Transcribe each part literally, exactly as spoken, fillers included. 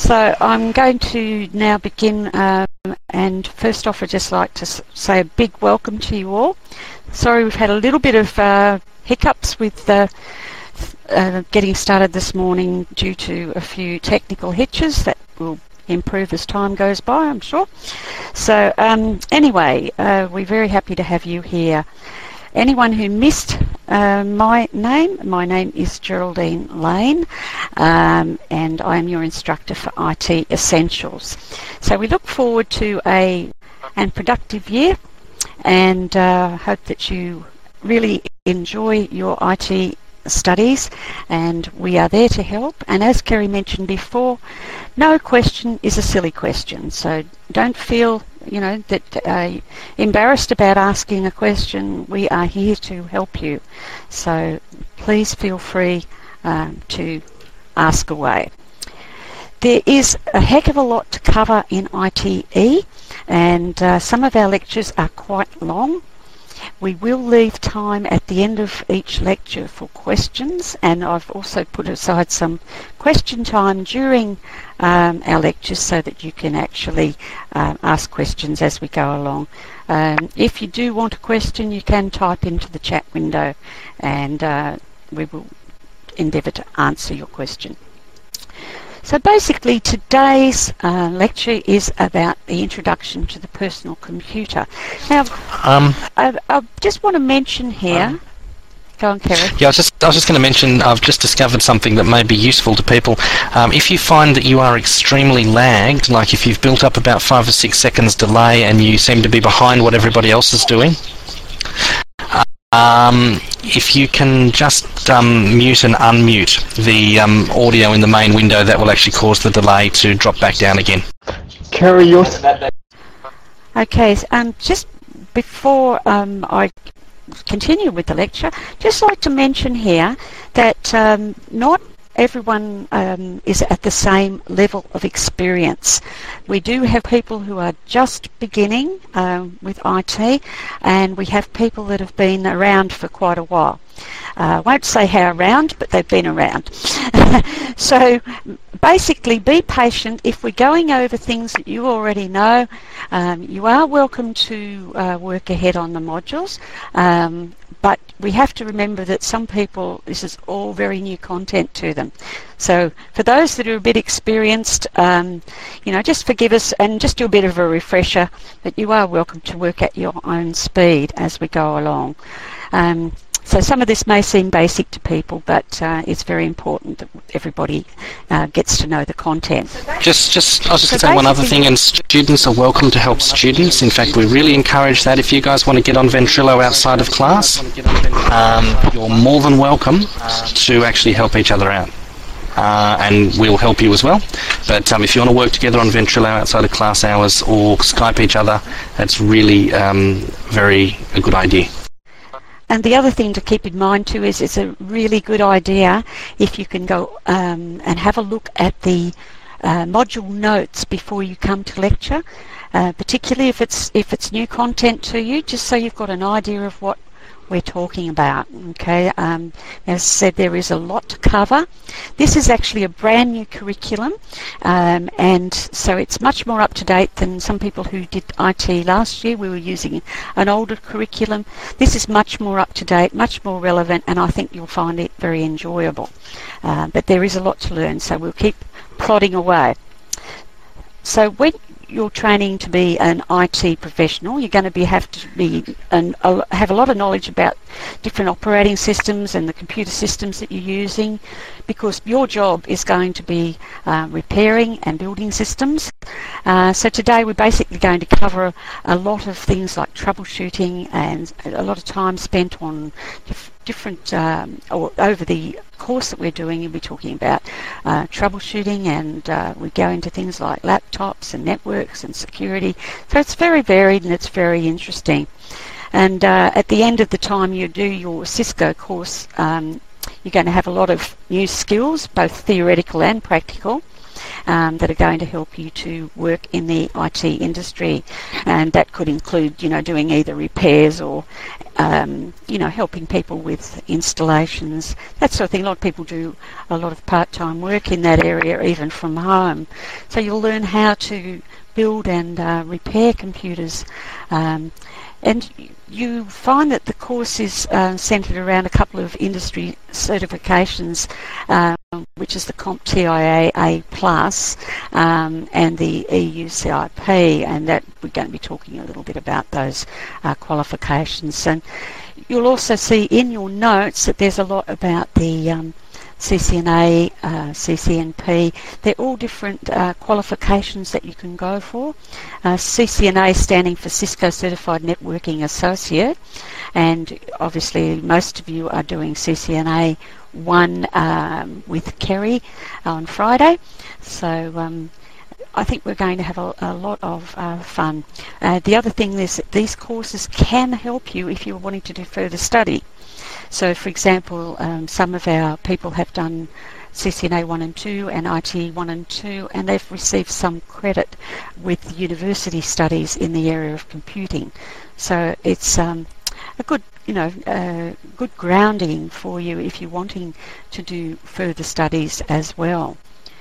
So I'm going to now begin, um, and first off I'd just like to say a big welcome to you all. Sorry we've had a little bit of uh, hiccups with uh, uh, getting started this morning due to a few technical hitches that will improve as time goes by, I'm sure. So um, anyway, uh, we're very happy to have you here. Anyone who missed uh, my name, my name is Geraldine Lane, um, and I am your instructor for I T Essentials. So we look forward to a and productive year, and uh, hope that you really enjoy your I T studies, and we are there to help. And as Kerry mentioned before, no question is a silly question, so don't feel you know that uh, embarrassed about asking a question. We are here to help you, so please feel free um, to ask away. There is a heck of a lot to cover in I T E, and uh, some of our lectures are quite long. We will leave time at the end of each lecture for questions, and I've also put aside some question time during um, our lectures so that you can actually uh, ask questions as we go along. Um, if you do want a question, you can type into the chat window, and uh, we will endeavour to answer your question. So basically today's uh, lecture is about the introduction to the personal computer. Now, um, I, I just want to mention here, um, go on Kerry. Yeah, I was just, I was just going to mention, I've just discovered something that may be useful to people. Um, if you find that you are extremely lagged, like if you've built up about five or six seconds delay and you seem to be behind what everybody else is doing, Um, if you can just um, mute and unmute the um, audio in the main window, that will actually cause the delay to drop back down again. Carry your... Okay, so, um, just before um, I continue with the lecture, just like to mention here that um, not everyone um, is at the same level of experience. We do have people who are just beginning um, with I T, and we have people that have been around for quite a while. I uh, won't say how around, but they've been around. So basically be patient. If we're going over things that you already know, um, you are welcome to uh, work ahead on the modules. Um, But we have to remember that some people, this is all very new content to them. So for those that are a bit experienced, um, you know, just forgive us and just do a bit of a refresher, but you are welcome to work at your own speed as we go along. Um, so some of this may seem basic to people, but uh, it's very important that everybody uh, gets to know the content. Just, just, I was just so going to say one other thing, and students are welcome to help students. In fact, we really encourage that. If you guys want to get on Ventrilo outside of class, um, you're more than welcome to actually help each other out. Uh, and we'll help you as well. But um, if you want to work together on Ventrilo outside of class hours or Skype each other, that's really um, very a good idea. And the other thing to keep in mind too is it's a really good idea if you can go um, and have a look at the uh, module notes before you come to lecture, uh, particularly if it's if it's new content to you, just so you've got an idea of what we're talking about. Okay, um, as I said, there is a lot to cover. This is actually a brand new curriculum, um, and so it's much more up to date than some people who did I T last year. We were using an older curriculum. This is much more up to date, much more relevant, and I think you'll find it very enjoyable. Uh, but there is a lot to learn, so we'll keep plodding away. So when you're training to be an I T professional, you're going to be have to be and uh, have a lot of knowledge about different operating systems and the computer systems that you're using, because your job is going to be uh, repairing and building systems. Uh, so today we're basically going to cover a lot of things like troubleshooting, and a lot of time spent on dif different um, or over the course that we're doing. You'll be talking about uh, troubleshooting, and uh, we go into things like laptops and networks and security. So it's very varied and it's very interesting. And uh, at the end of the time you do your Cisco course, um, you're going to have a lot of new skills, both theoretical and practical. um, that are going to help you to work in the I T industry, and that could include, you know, doing either repairs or um, you know, helping people with installations, that sort of thing. A lot of people do a lot of part-time work in that area, even from home. So you'll learn how to build and uh, repair computers. Um, and you find that the course is uh, centred around a couple of industry certifications, um, which is the CompTIA A plus um, and the E U C I P, and that we're going to be talking a little bit about those uh, qualifications. And you'll also see in your notes that there's a lot about the um, C C N A, uh, C C N P. They're all different uh, qualifications that you can go for. Uh, C C N A standing for Cisco Certified Networking Associate, and obviously most of you are doing C C N A one um, with Kerry on Friday. So um, I think we're going to have a, a lot of uh, fun. Uh, the other thing is that these courses can help you if you're wanting to do further study. So, for example, um, some of our people have done C C N A one and two and I T one and two, and they've received some credit with university studies in the area of computing. So it's um, a good, you know, uh, good grounding for you if you're wanting to do further studies as well.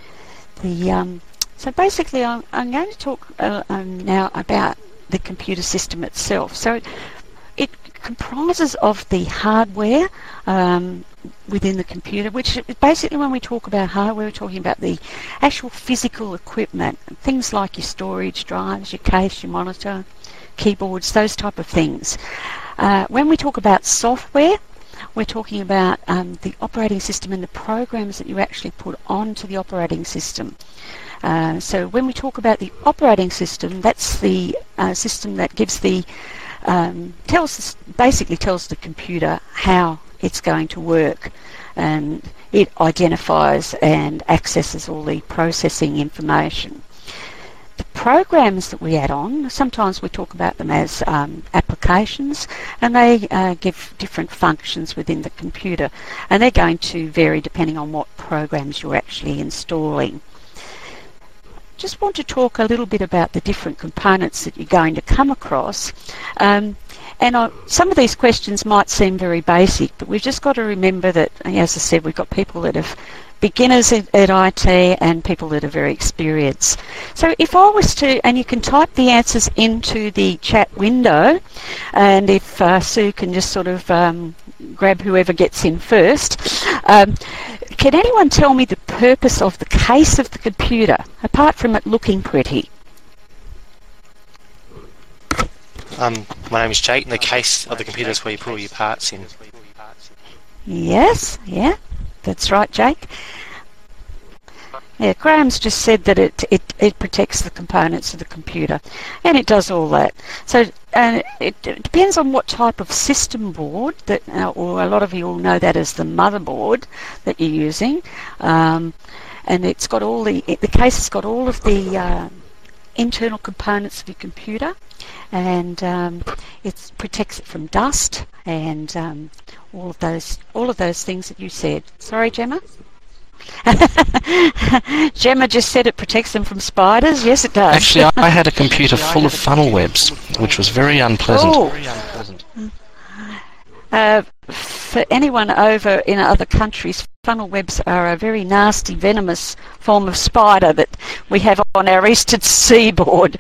The um, so basically, I'm, I'm going to talk uh, um, now about the computer system itself. So it comprises of the hardware um, within the computer, which basically, when we talk about hardware, we're talking about the actual physical equipment, things like your storage drives, your case, your monitor, keyboards, those type of things. Uh, when we talk about software, we're talking about um, the operating system and the programs that you actually put onto the operating system. Uh, so when we talk about the operating system, that's the uh, system that gives the Um, tells us, basically tells the computer how it's going to work, and it identifies and accesses all the processing information. The programs that we add on, sometimes we talk about them as um, applications, and they uh, give different functions within the computer, and they're going to vary depending on what programs you're actually installing. Just want to talk a little bit about the different components that you're going to come across. Um, and I, some of these questions might seem very basic, but we've just got to remember that, as I said, we've got people that have beginners at, at I T and people that are very experienced. So if I was to, and you can type the answers into the chat window, and if uh, Sue can just sort of um, grab whoever gets in first. Um, Can anyone tell me the purpose of the case of the computer, apart from it looking pretty? Um, my name is Jake, and the case of the computer is where you put all your parts in. Yes, yeah, that's right, Jake. Yeah, Graham's just said that it, it, it protects the components of the computer, and it does all that. So uh, it, it depends on what type of system board, that, uh, or a lot of you will know that as the motherboard that you're using. Um, and it's got all the, it, the case has got all of the uh, internal components of your computer, and um, it protects it from dust and um, all of those, all of those things that you said. Sorry, Gemma? Gemma just said it protects them from spiders. Yes, it does. Actually, I had a computer full of funnel webs, which was very unpleasant. Oh. Uh, for anyone over in other countries, funnel webs are a very nasty, venomous form of spider that we have on our eastern seaboard.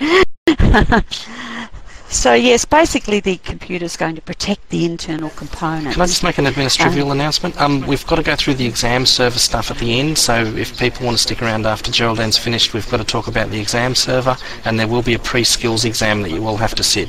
So yes, basically the computer is going to protect the internal components. Can I just make an administrative um, announcement? Um, we've got to go through the exam server stuff at the end, so if people want to stick around after Geraldine's finished, we've got to talk about the exam server, and there will be a pre-skills exam that you will have to sit.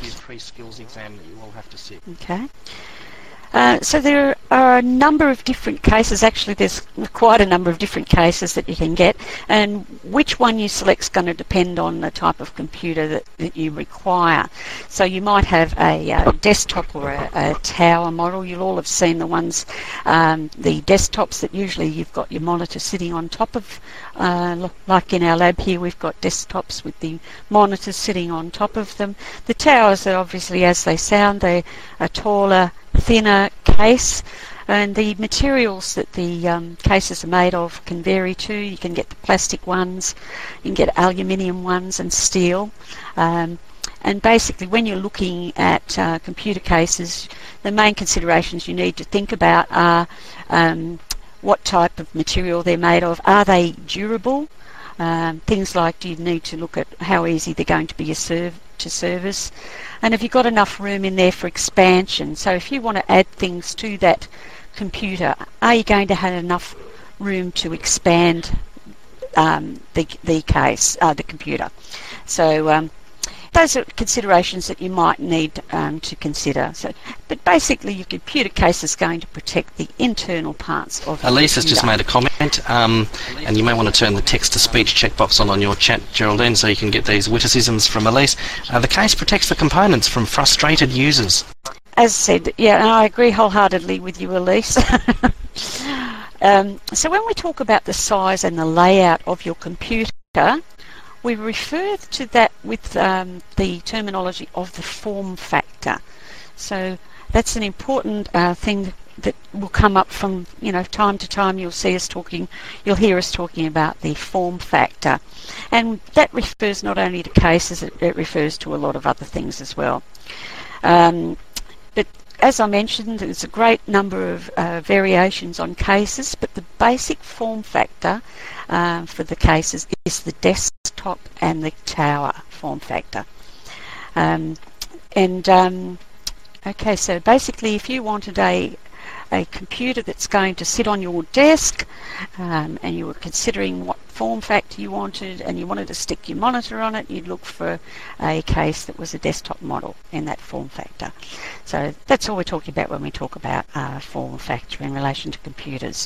Okay. Uh, so there are a number of different cases. Actually, there's quite a number of different cases that you can get, and which one you select is going to depend on the type of computer that, that you require. So you might have a uh, desktop or a, a tower model. You'll all have seen the ones, um, the desktops that usually you've got your monitor sitting on top of. Uh, like in our lab here, we've got desktops with the monitors sitting on top of them. The towers are obviously, as they sound, they are taller, thinner case, And the materials that the um, cases are made of can vary too. You can get the plastic ones, you can get aluminium ones and steel. Um, and basically when you're looking at uh, computer cases, the main considerations you need to think about are um, what type of material they're made of. Are they durable? Um, things like, you need to look at how easy they're going to be a serve, to service. And have you got enough room in there for expansion? So if you want to add things to that computer, are you going to have enough room to expand um, the, the case, uh, the computer? So um, those are considerations that you might need um, to consider. So, but basically your computer case is going to protect the internal parts of Elise the has just made a comment, um, and you may want to turn the text-to-speech checkbox on on your chat, Geraldine, so you can get these witticisms from Elise. Uh, the case protects the components from frustrated users. As I said, yeah, and I agree wholeheartedly with you, Elise. um, so when we talk about the size and the layout of your computer, we refer to that with um, the terminology of the form factor. So that's an important uh, thing that will come up from, you know, time to time. You'll see us talking, you'll hear us talking about the form factor. And that refers not only to cases, it, it refers to a lot of other things as well. Um, but as I mentioned, there's a great number of uh, variations on cases, but the basic form factor uh, for the cases is the desktop and the tower form factor. Um, and um, okay, so basically if you wanted a a computer that's going to sit on your desk um, and you were considering what form factor you wanted and you wanted to stick your monitor on it, you'd look for a case that was a desktop model in that form factor. So that's all we're talking about when we talk about uh, form factor in relation to computers.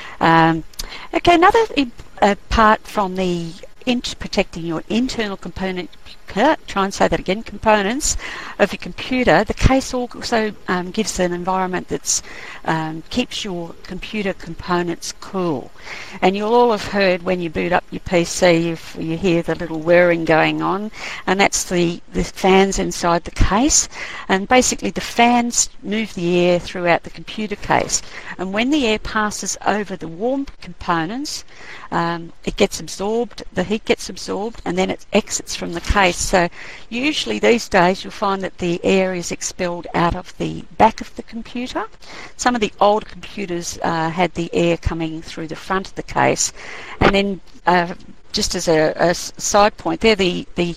Um, okay, another uh, part from the int protecting your internal component, try and say that again, components of your computer, the case also um, gives an environment that um, keeps your computer components cool. And you'll all have heard when you boot up your P C, if you hear the little whirring going on, and that's the, the fans inside the case. And basically the fans move the air throughout the computer case. And when the air passes over the warm components, um, it gets absorbed, the heat gets absorbed, and then it exits from the case. So usually these days you'll find that the air is expelled out of the back of the computer. Some of the old computers uh, had the air coming through the front of the case. And then uh, just as a, a side point there, the, the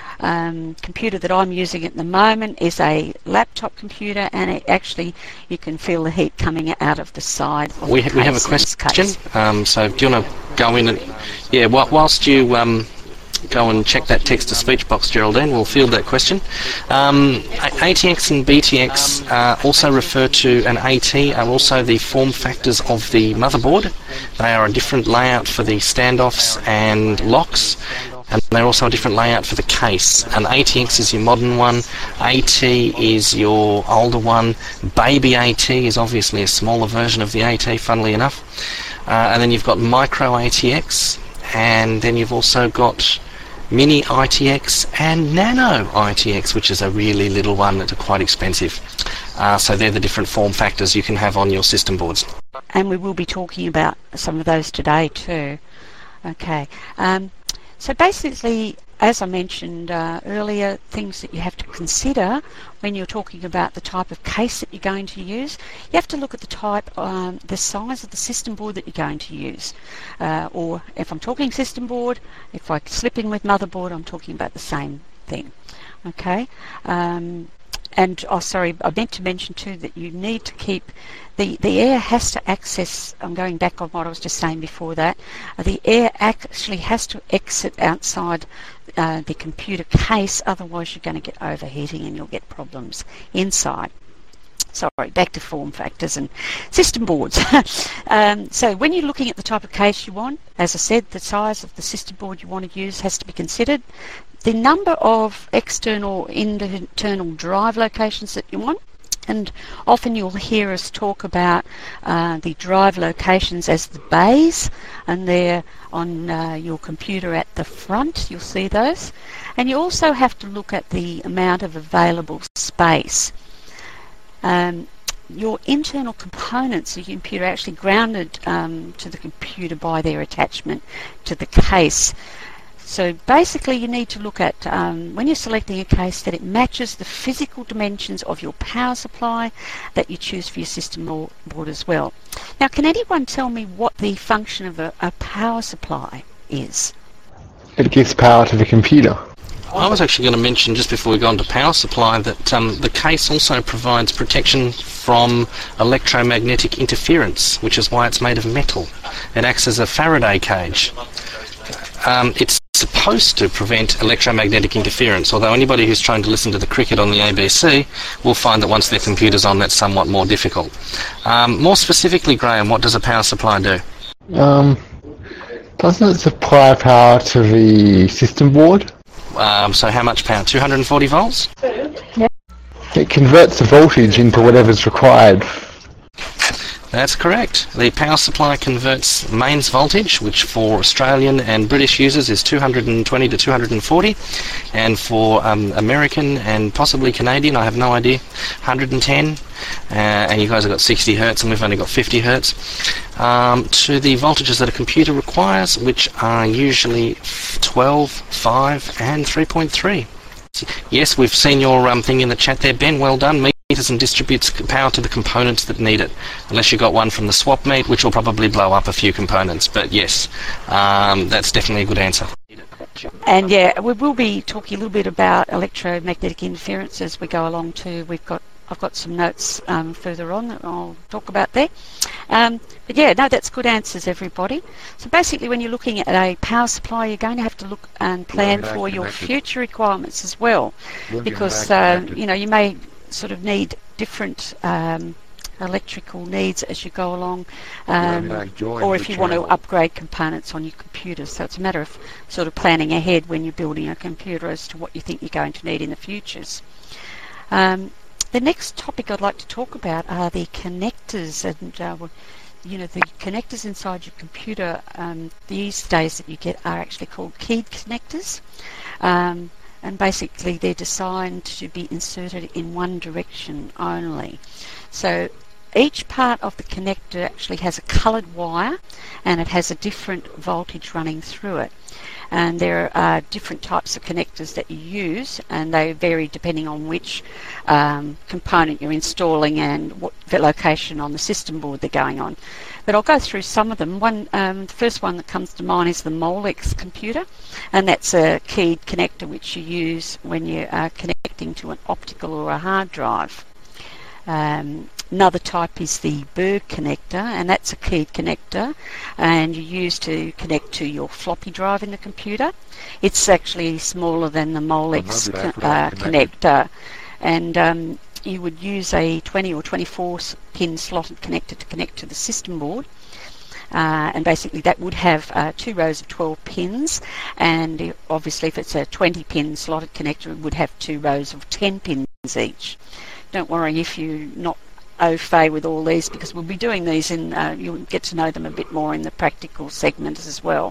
um, computer that I'm using at the moment is a laptop computer, and it actually, you can feel the heat coming out of the side of we, the ha we have a question, um, so do you want to go in and, yeah, whilst you um, go and check that text-to-speech box, Geraldine, we'll field that question. Um, A T X and B T X uh, also refer to, and AT are also the form factors of the motherboard. They are a different layout for the standoffs and locks, and they're also a different layout for the case. And A T X is your modern one, AT is your older one, Baby AT is obviously a smaller version of the AT, funnily enough. Uh, and then you've got Micro A T X, and then you've also got Mini I T X and Nano I T X, which is a really little one that are quite expensive. Uh, so they're the different form factors you can have on your system boards. And we will be talking about some of those today too. Okay, um, so basically, as I mentioned uh, earlier, things that you have to consider when you're talking about the type of case that you're going to use. You have to look at the type, um, the size of the system board that you're going to use. Uh, or if I'm talking system board, if I slip in with motherboard, I'm talking about the same thing. Okay. Um, and oh sorry, I meant to mention too that you need to keep the the air has to access, I'm going back on what I was just saying before that, uh, the air actually has to exit outside uh, the computer case, otherwise you're going to get overheating and you'll get problems inside. Sorry, back to form factors and system boards. um, so when you're looking at the type of case you want, as I said, the size of the system board you want to use has to be considered. The number of external internal drive locations that you want, and often you'll hear us talk about uh, the drive locations as the bays, and they're on uh, your computer at the front, you'll see those. And you also have to look at the amount of available space. Um, your internal components of your computer are actually grounded um, to the computer by their attachment to the case. So basically you need to look at, um, when you're selecting a case, that it matches the physical dimensions of your power supply that you choose for your system board as well. Now, can anyone tell me what the function of a, a power supply is? It gives power to the computer. I was actually going to mention, just before we go on to power supply, that um, the case also provides protection from electromagnetic interference, which is why it's made of metal. It acts as a Faraday cage. Um, it's supposed to prevent electromagnetic interference, although anybody who's trying to listen to the cricket on the A B C will find that once their computer's on, that's somewhat more difficult. Um, more specifically, Graham, what does a power supply do? Um, doesn't it supply power to the system board? Um, so how much power? two hundred forty volts? Yep. It converts the voltage into whatever's required. That's correct. The power supply converts mains voltage, which for Australian and British users is two hundred twenty to two hundred forty, and for um, American and possibly Canadian, I have no idea, one hundred ten, uh, and you guys have got sixty hertz and we've only got fifty hertz, um, to the voltages that a computer requires, which are usually twelve, five and three point three. Yes, we've seen your um, thing in the chat there, Ben, well done. Meters and distributes power to the components that need it, unless you got one from the swap meet, which will probably blow up a few components. But yes, um, that's definitely a good answer. And yeah, we will be talking a little bit about electromagnetic interference as we go along too. We've got, I've got some notes um, further on that I'll talk about there. Um, but yeah, no, that's good answers, everybody. So basically, when you're looking at a power supply, you're going to have to look and plan for your future requirements as well, because uh, you know, you may sort of need different um, electrical needs as you go along, um, or if you want to upgrade components on your computer. So it's a matter of sort of planning ahead when you're building a computer as to what you think you're going to need in the futures. Um, the next topic I'd like to talk about are the connectors, and uh, you know, the connectors inside your computer um, these days that you get are actually called keyed connectors. Um, And basically they're designed to be inserted in one direction only. So each part of the connector actually has a coloured wire, and it has a different voltage running through it. And there are different types of connectors that you use, and they vary depending on which um, component you're installing and what location on the system board they're going on. But I'll go through some of them. One, um, the first one that comes to mind is the Molex computer, and that's a keyed connector which you use when you are connecting to an optical or a hard drive. Um, another type is the Berg connector, and that's a keyed connector, and you use to connect to your floppy drive in the computer. It's actually smaller than the Molex co uh, connector, and um, you would use a twenty or twenty-four pin slotted connector to connect to the system board. Uh, and basically that would have uh, two rows of twelve pins, and obviously if it's a twenty pin slotted connector, it would have two rows of ten pins each. Don't worry if you're not au fait with all these, because we'll be doing these in, uh, you'll get to know them a bit more in the practical segment as well.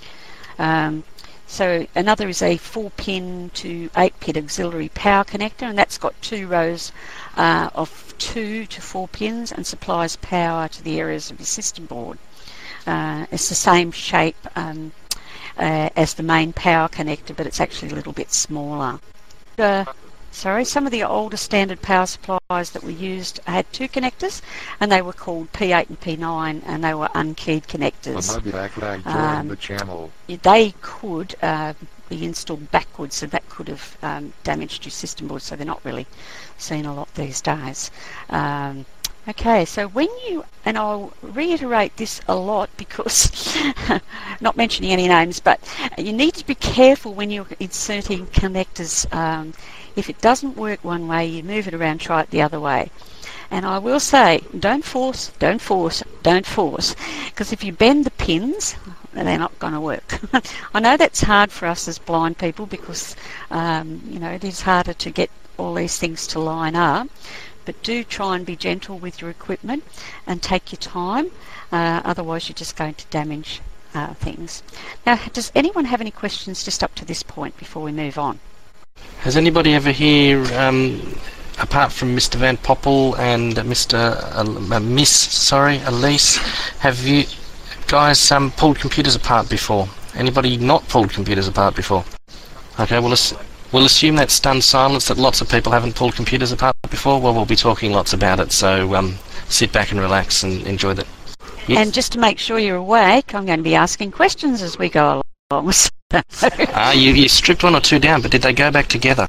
Um, So another is a four pin to eight pin auxiliary power connector, and that's got two rows uh, of two to four pins and supplies power to the areas of your system board. Uh, it's the same shape um, uh, as the main power connector, but it's actually a little bit smaller. Uh, sorry, some of the older standard power supplies that we used had two connectors, and they were called P eight and P nine, and they were unkeyed connectors. Um, the channel. They could uh, be installed backwards, so that could have um, damaged your system board, so they're not really seen a lot these days. Um, okay, so when you, and I'll reiterate this a lot because, not mentioning any names, but you need to be careful when you're inserting connectors. Um, if it doesn't work one way, you move it around, try it the other way. And I will say, don't force, don't force, don't force, because if you bend the pins, they're not going to work. I know that's hard for us as blind people because, um, you know, it is harder to get all these things to line up, but do try and be gentle with your equipment and take your time, uh, otherwise you're just going to damage uh, things. Now, does anyone have any questions just up to this point before we move on? Has anybody ever here um, apart from Mister Van Poppel and Mister Uh, Miss, sorry, Elise, have you guys um, pulled computers apart before? Anybody not pulled computers apart before? Okay, we'll, ass we'll assume that stunned silence that lots of people haven't pulled computers apart before. Well, we'll be talking lots about it, so um, sit back and relax and enjoy that. Yes. And just to make sure you're awake, I'm going to be asking questions as we go along. Ah, you, you stripped one or two down, but did they go back together?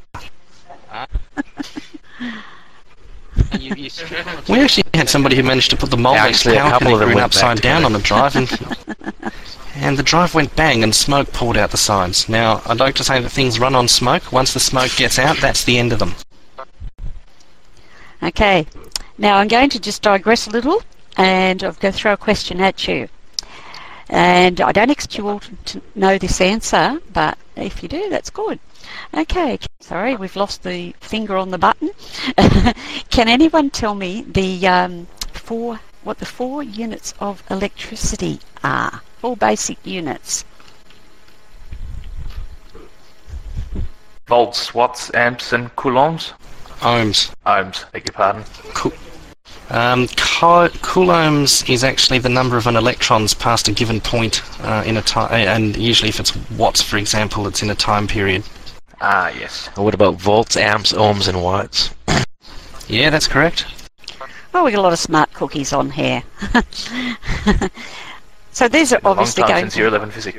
You, you we actually had somebody who managed to put the Molex power connector in upside down on the drive, and, and the drive went bang and smoke poured out the sides. Now, I'd like to say that things run on smoke. Once the smoke gets out, that's the end of them. Okay, now I'm going to just digress a little, and I'll go throw a question at you. And I don't expect you all to know this answer, but if you do, that's good. Okay, sorry, we've lost the finger on the button. Can anyone tell me the um, four, what the four units of electricity are? Four basic units. Volts, watts, amps, and coulombs. Ohms. Ohms, beg your pardon. Cool. Um, coulombs is actually the number of an electrons past a given point uh, in a time, and usually if it's watts, for example, it's in a time period. Ah, yes. What about volts, amps, ohms, and watts? Yeah, that's correct. Well, we got a lot of smart cookies on here. So these are obviously a long time going since to... year eleven physics.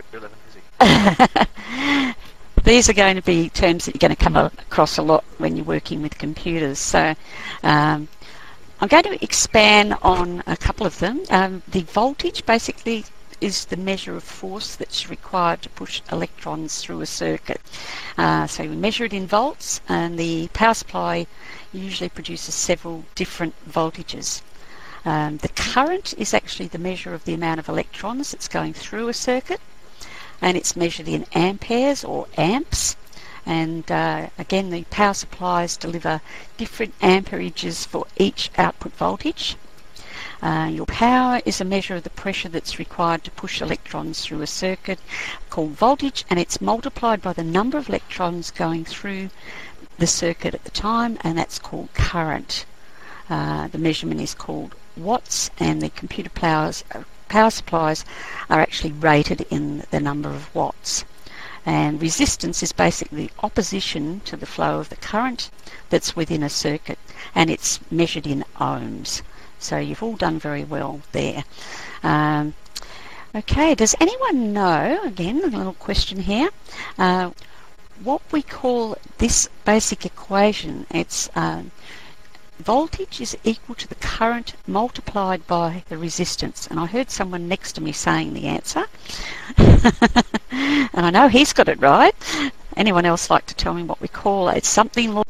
These are going to be terms that you're going to come across a lot when you're working with computers. So um, I'm going to expand on a couple of them. Um, the voltage basically is the measure of force that's required to push electrons through a circuit. Uh, so we measure it in volts, and the power supply usually produces several different voltages. Um, the current is actually the measure of the amount of electrons that's going through a circuit, and it's measured in amperes or amps. And uh, again, the power supplies deliver different amperages for each output voltage. Uh, your power is a measure of the pressure that's required to push electrons through a circuit called voltage, and it's multiplied by the number of electrons going through the circuit at the time, and that's called current. Uh, the measurement is called watts, and the computer powers, uh, power supplies are actually rated in the number of watts. And resistance is basically opposition to the flow of the current that's within a circuit, and it's measured in ohms. So you've all done very well there. Um, okay, does anyone know, again, a little question here, uh, what we call this basic equation? It's um, voltage is equal to the current multiplied by the resistance. And I heard someone next to me saying the answer. And I know he's got it right. Anyone else like to tell me what we call it? It's something law.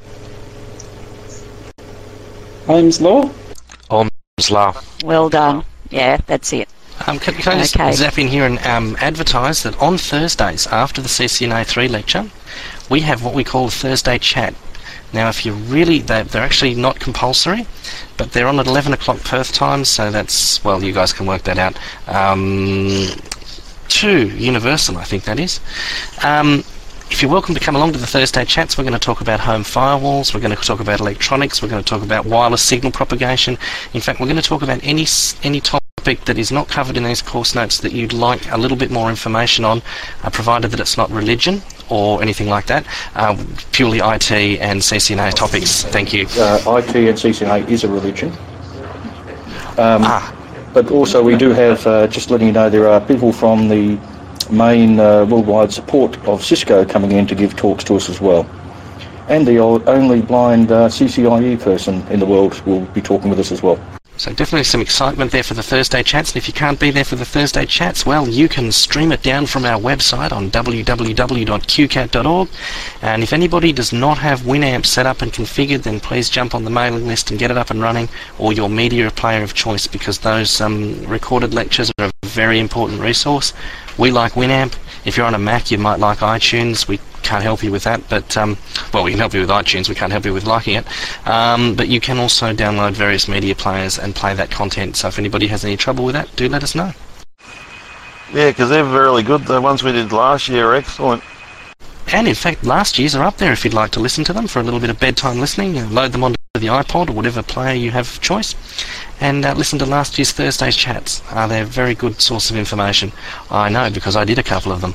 Ohm's law? Ohm's law. Well done. Yeah, that's it. Um, can, can I just Okay. zap in here and um, advertise that on Thursdays after the C C N A three lecture, we have what we call Thursday chat. Now, if you really, they're, they're actually not compulsory, but they're on at eleven o'clock Perth time, so that's, well, you guys can work that out. Um, two Universal, I think that is. Um, if you're welcome to come along to the Thursday chats, we're going to talk about home firewalls, we're going to talk about electronics, we're going to talk about wireless signal propagation. In fact, we're going to talk about any any topic that is not covered in these course notes that you'd like a little bit more information on, uh, provided that it's not religion or anything like that, uh, purely I T and C C N A topics. Thank you. Uh, I T and C C N A is a religion. Um, Ah. But also we do have, uh, just letting you know, there are people from the main uh, worldwide support of Cisco coming in to give talks to us as well. And the old, only blind uh, C C I E person in the world will be talking with us as well. So definitely some excitement there for the Thursday chats, and if you can't be there for the Thursday chats, well, you can stream it down from our website on w w w dot q cat dot org, and if anybody does not have Winamp set up and configured, then please jump on the mailing list and get it up and running, or your media player of choice, because those um, recorded lectures are a very important resource. We like Winamp. If you're on a Mac, you might like iTunes. We can't help you with that, but um, well, we can help you with iTunes. We can't help you with liking it. Um, but you can also download various media players and play that content. So if anybody has any trouble with that, do let us know. Yeah, because they're really good. The ones we did last year are excellent. And in fact, last year's are up there if you'd like to listen to them for a little bit of bedtime listening. Load them onto the iPod or whatever player you have of choice, and uh, listen to last year's Thursday's chats. Uh, they're a very good source of information. I know because I did a couple of them.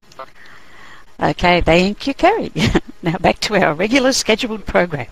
Okay, thank you, Kerry. Now back to our regular scheduled program.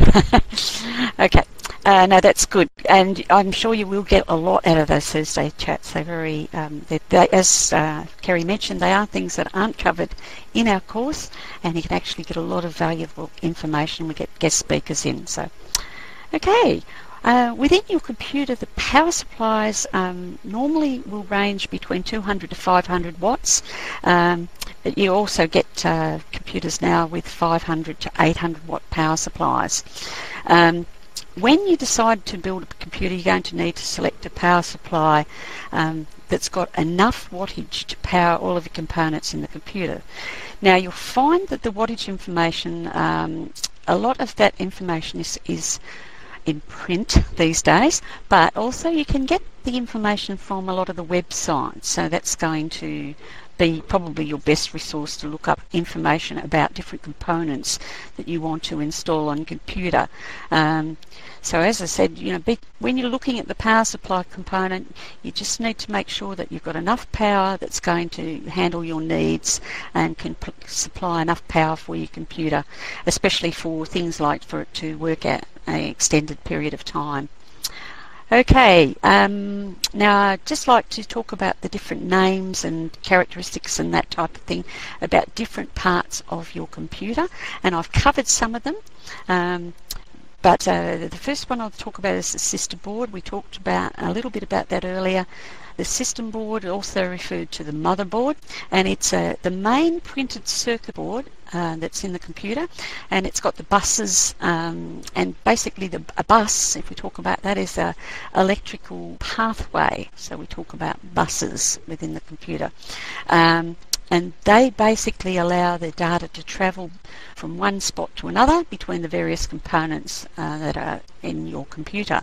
Okay, uh, no, that's good, and I'm sure you will get a lot out of those Thursday chats. They're very, um, they're, they, as uh, Kerry mentioned, they are things that aren't covered in our course, and you can actually get a lot of valuable information. We get guest speakers in. So, okay. Uh, within your computer, the power supplies um, normally will range between two hundred to five hundred watts. Um, but you also get uh, computers now with five hundred to eight hundred watt power supplies. Um, when you decide to build a computer, you're going to need to select a power supply um, that's got enough wattage to power all of the components in the computer. Now you'll find that the wattage information, um, a lot of that information is, is in print these days, but also you can get the information from a lot of the websites, so that's going to be probably your best resource to look up information about different components that you want to install on your computer. Um, so as I said, you know, be, when you're looking at the power supply component, you just need to make sure that you've got enough power that's going to handle your needs and can p supply enough power for your computer, especially for things like for it to work at an extended period of time. Okay, um, now I'd just like to talk about the different names and characteristics and that type of thing about different parts of your computer, and I've covered some of them. Um, but uh, the first one I'll talk about is the system board. We talked about a little bit about that earlier. The system board, also referred to the motherboard, and it's uh, the main printed circuit board uh, that's in the computer, and it's got the buses, um, and basically the, a bus, if we talk about that, is a electrical pathway. So we talk about buses within the computer. Um, and they basically allow the data to travel from one spot to another between the various components uh, that are in your computer.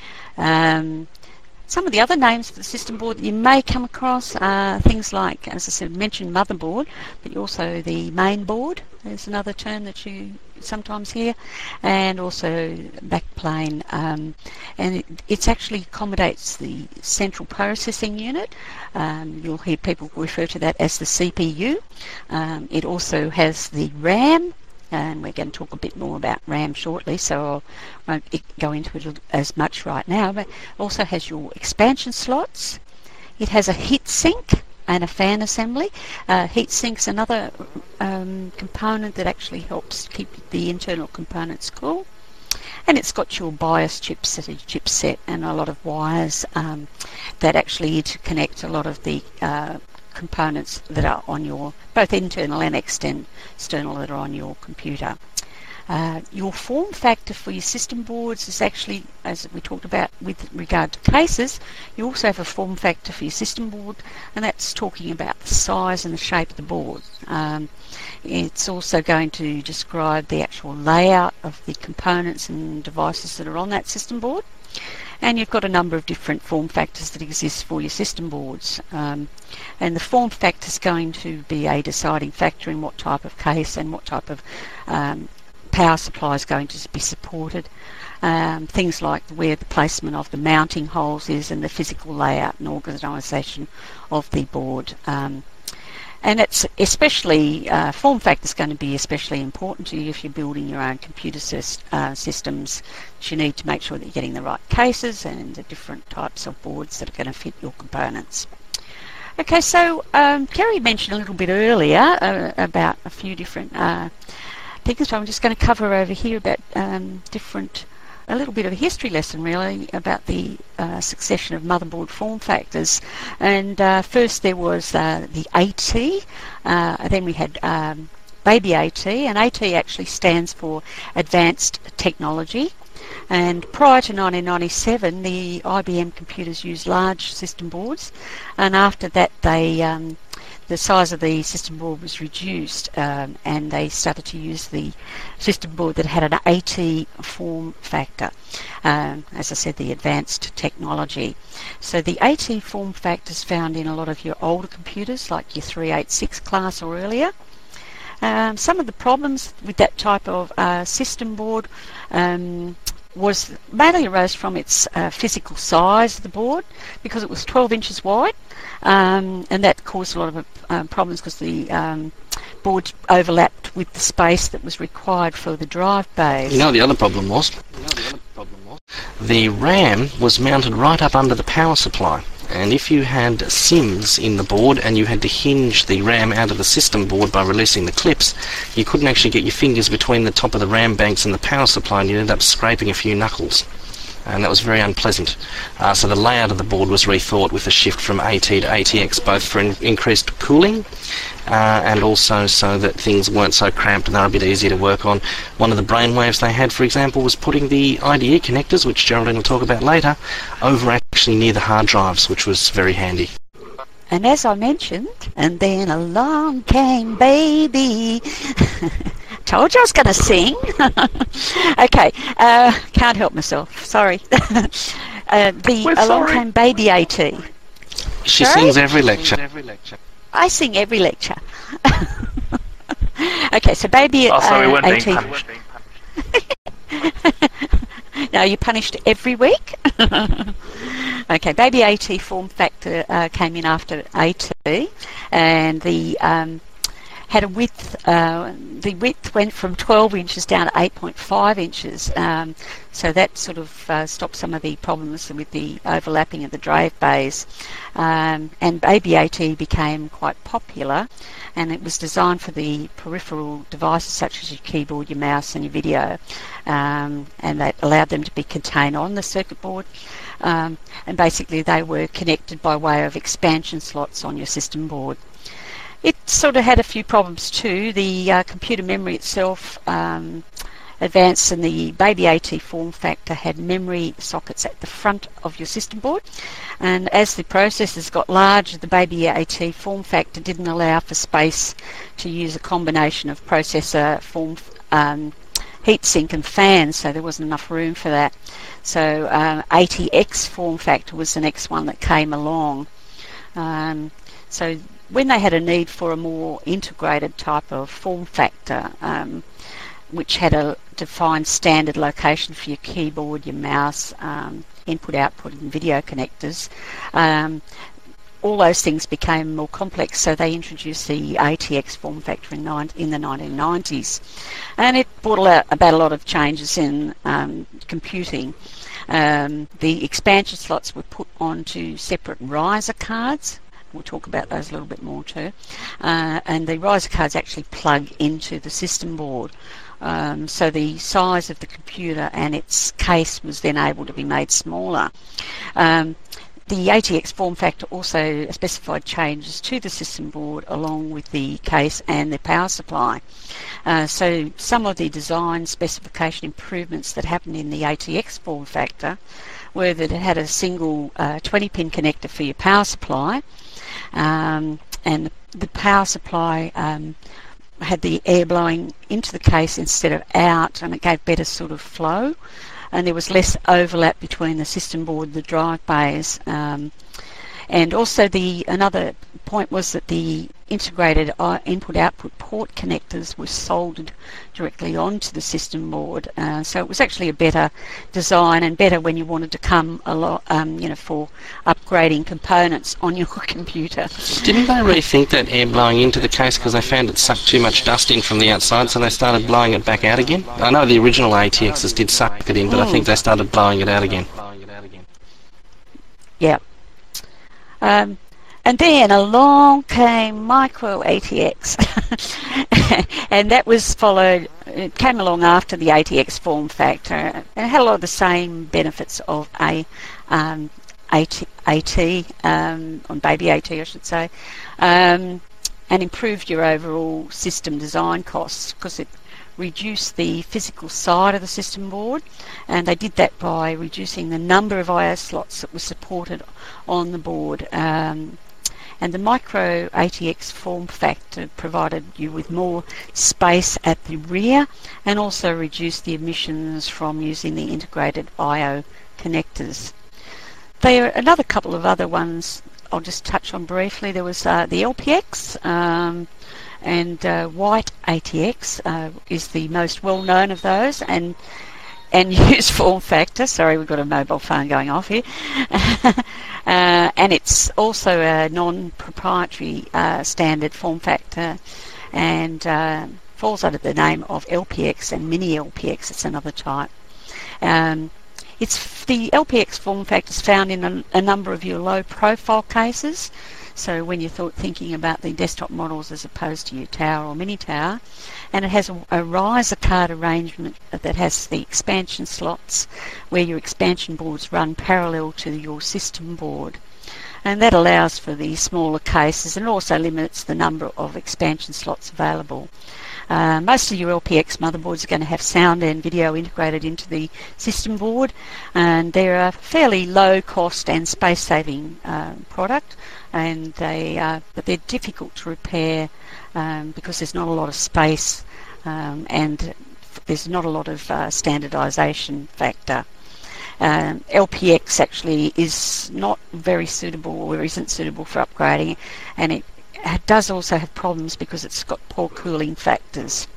Um, Some of the other names for the system board that you may come across are things like, as I said, mentioned motherboard, but also the main board is another term that you sometimes hear, and also backplane. Um, and it it's actually accommodates the central processing unit. Um, you'll hear people refer to that as the C P U. Um, it also has the RAM, and we're going to talk a bit more about RAM shortly, so I won't go into it as much right now, but it also has your expansion slots. It has a heat sink and a fan assembly. Uh, heat sink's another um, component that actually helps keep the internal components cool. And it's got your BIOS chipset, chipset and a lot of wires um, that actually interconnect a lot of the uh, components that are on your, both internal and external, that are on your computer. Uh, your form factor for your system boards is actually, as we talked about with regard to cases, you also have a form factor for your system board, and that's talking about the size and the shape of the board. Um, it's also going to describe the actual layout of the components and devices that are on that system board. And you've got a number of different form factors that exist for your system boards. Um, and the form factor is going to be a deciding factor in what type of case and what type of um, power supply is going to be supported. Um, things like where the placement of the mounting holes is and the physical layout and organisation of the board. Um, And it's especially, uh, form factor is going to be especially important to you if you're building your own computer syst uh, systems. You need to make sure that you're getting the right cases and the different types of boards that are going to fit your components. Okay, so um, Kerry mentioned a little bit earlier uh, about a few different uh, things, so I'm just going to cover over here about um, different, a little bit of a history lesson really about the uh, succession of motherboard form factors. And uh, first there was uh, the AT, uh, then we had um, baby AT, and AT actually stands for Advanced Technology. And prior to nineteen ninety-seven, the I B M computers used large system boards, and after that they um, the size of the system board was reduced, um, and they started to use the system board that had an AT form factor. Um, as I said, the Advanced Technology. So the AT form factor is found in a lot of your older computers, like your three eighty-six class or earlier. Um, some of the problems with that type of uh, system board, um, was mainly arose from its uh, physical size of the board, because it was twelve inches wide, um, and that caused a lot of um, problems because the um, board overlapped with the space that was required for the drive bays. You know what the other problem was? The RAM was mounted right up under the power supply, and if you had SIMs in the board and you had to hinge the RAM out of the system board by releasing the clips, you couldn't actually get your fingers between the top of the RAM banks and the power supply, and you'd end up scraping a few knuckles. And that was very unpleasant. Uh, so the layout of the board was rethought with a shift from AT to A T X, both for in increased cooling uh, and also so that things weren't so cramped and they were a bit easier to work on. One of the brainwaves they had, for example, was putting the I D E connectors, which Geraldine will talk about later, over actually near the hard drives, which was very handy. And as I mentioned, and then along came baby. Told you I was going to sing. Okay, uh, can't help myself. Sorry. uh, the We're along sorry. came baby AT. She Sorry? sings every lecture. I sing every lecture. Okay, so baby Oh, sorry, we uh, weren't being AT. punished. No, you're punished every week. Okay, baby AT form factor uh, came in after AT, and the um, had a width. Uh, the width went from twelve inches down to eight point five inches. Um, so that sort of uh, stopped some of the problems with the overlapping of the drive bays. Um, and baby AT became quite popular, and it was designed for the peripheral devices such as your keyboard, your mouse, and your video. Um, and that allowed them to be contained on the circuit board. Um, and basically they were connected by way of expansion slots on your system board. It sort of had a few problems too. The uh, computer memory itself um, advanced, and the baby AT form factor had memory sockets at the front of your system board. And as the processors got larger, the baby AT form factor didn't allow for space to use a combination of processor, form, um, heatsink and fans, so there wasn't enough room for that. So um, A T X form factor was the next one that came along. Um, so when they had a need for a more integrated type of form factor, um, which had a defined standard location for your keyboard, your mouse, um, input, output and video connectors, um, all those things became more complex, so they introduced the A T X form factor in, nine, in the nineteen nineties. And it brought a lot, about a lot of changes in um, computing. Um, the expansion slots were put onto separate riser cards. We'll talk about those a little bit more too. Uh, and the riser cards actually plug into the system board. Um, so the size of the computer and its case was then able to be made smaller. Um, the A T X form factor also specified changes to the system board along with the case and the power supply. Uh, so some of the design specification improvements that happened in the A T X form factor were that it had a single uh, twenty pin connector for your power supply, um, and the power supply um, had the air blowing into the case instead of out, and it gave better sort of flow, and there was less overlap between the system board and the drive bays. Um, and also the another point was that the integrated input-output port connectors were soldered directly onto the system board, uh, so it was actually a better design and better when you wanted to come a lot, um, you know, for upgrading components on your computer. Didn't they rethink that air blowing into the case because they found it sucked too much dust in from the outside, so they started blowing it back out again? I know the original A T Xs did suck it in, but mm. I think they started blowing it out again. Yeah. Um, and then along came micro A T X, and that was followed, it came along after the A T X form factor, and it had a lot of the same benefits of a um, AT, AT um, on baby AT I should say, um, and improved your overall system design costs because it reduced the physical side of the system board, and they did that by reducing the number of I O slots that were supported on the board. Um, and the micro A T X form factor provided you with more space at the rear and also reduced the emissions from using the integrated I O connectors. There are another couple of other ones I'll just touch on briefly. There was uh, the L P X, um, and uh, white A T X uh, is the most well known of those, and and use form factor. Sorry, we've got a mobile phone going off here. uh, and it's also a non-proprietary uh, standard form factor, and uh, falls under the name of L P X and Mini L P X. It's another type. Um, it's the L P X form factor is found in a, a number of your low-profile cases. So when you're thought, thinking about the desktop models as opposed to your tower or mini tower, and it has a, a riser card arrangement that has the expansion slots where your expansion boards run parallel to your system board. And that allows for the smaller cases and also limits the number of expansion slots available. Uh, most of your L P X motherboards are going to have sound and video integrated into the system board, and they're a fairly low cost and space saving uh, product, and they uh, but they're difficult to repair um, because there's not a lot of space um, and there's not a lot of uh, standardization factor. Um, L P X actually is not very suitable or isn't suitable for upgrading, and it It does also have problems because it's got poor cooling factors.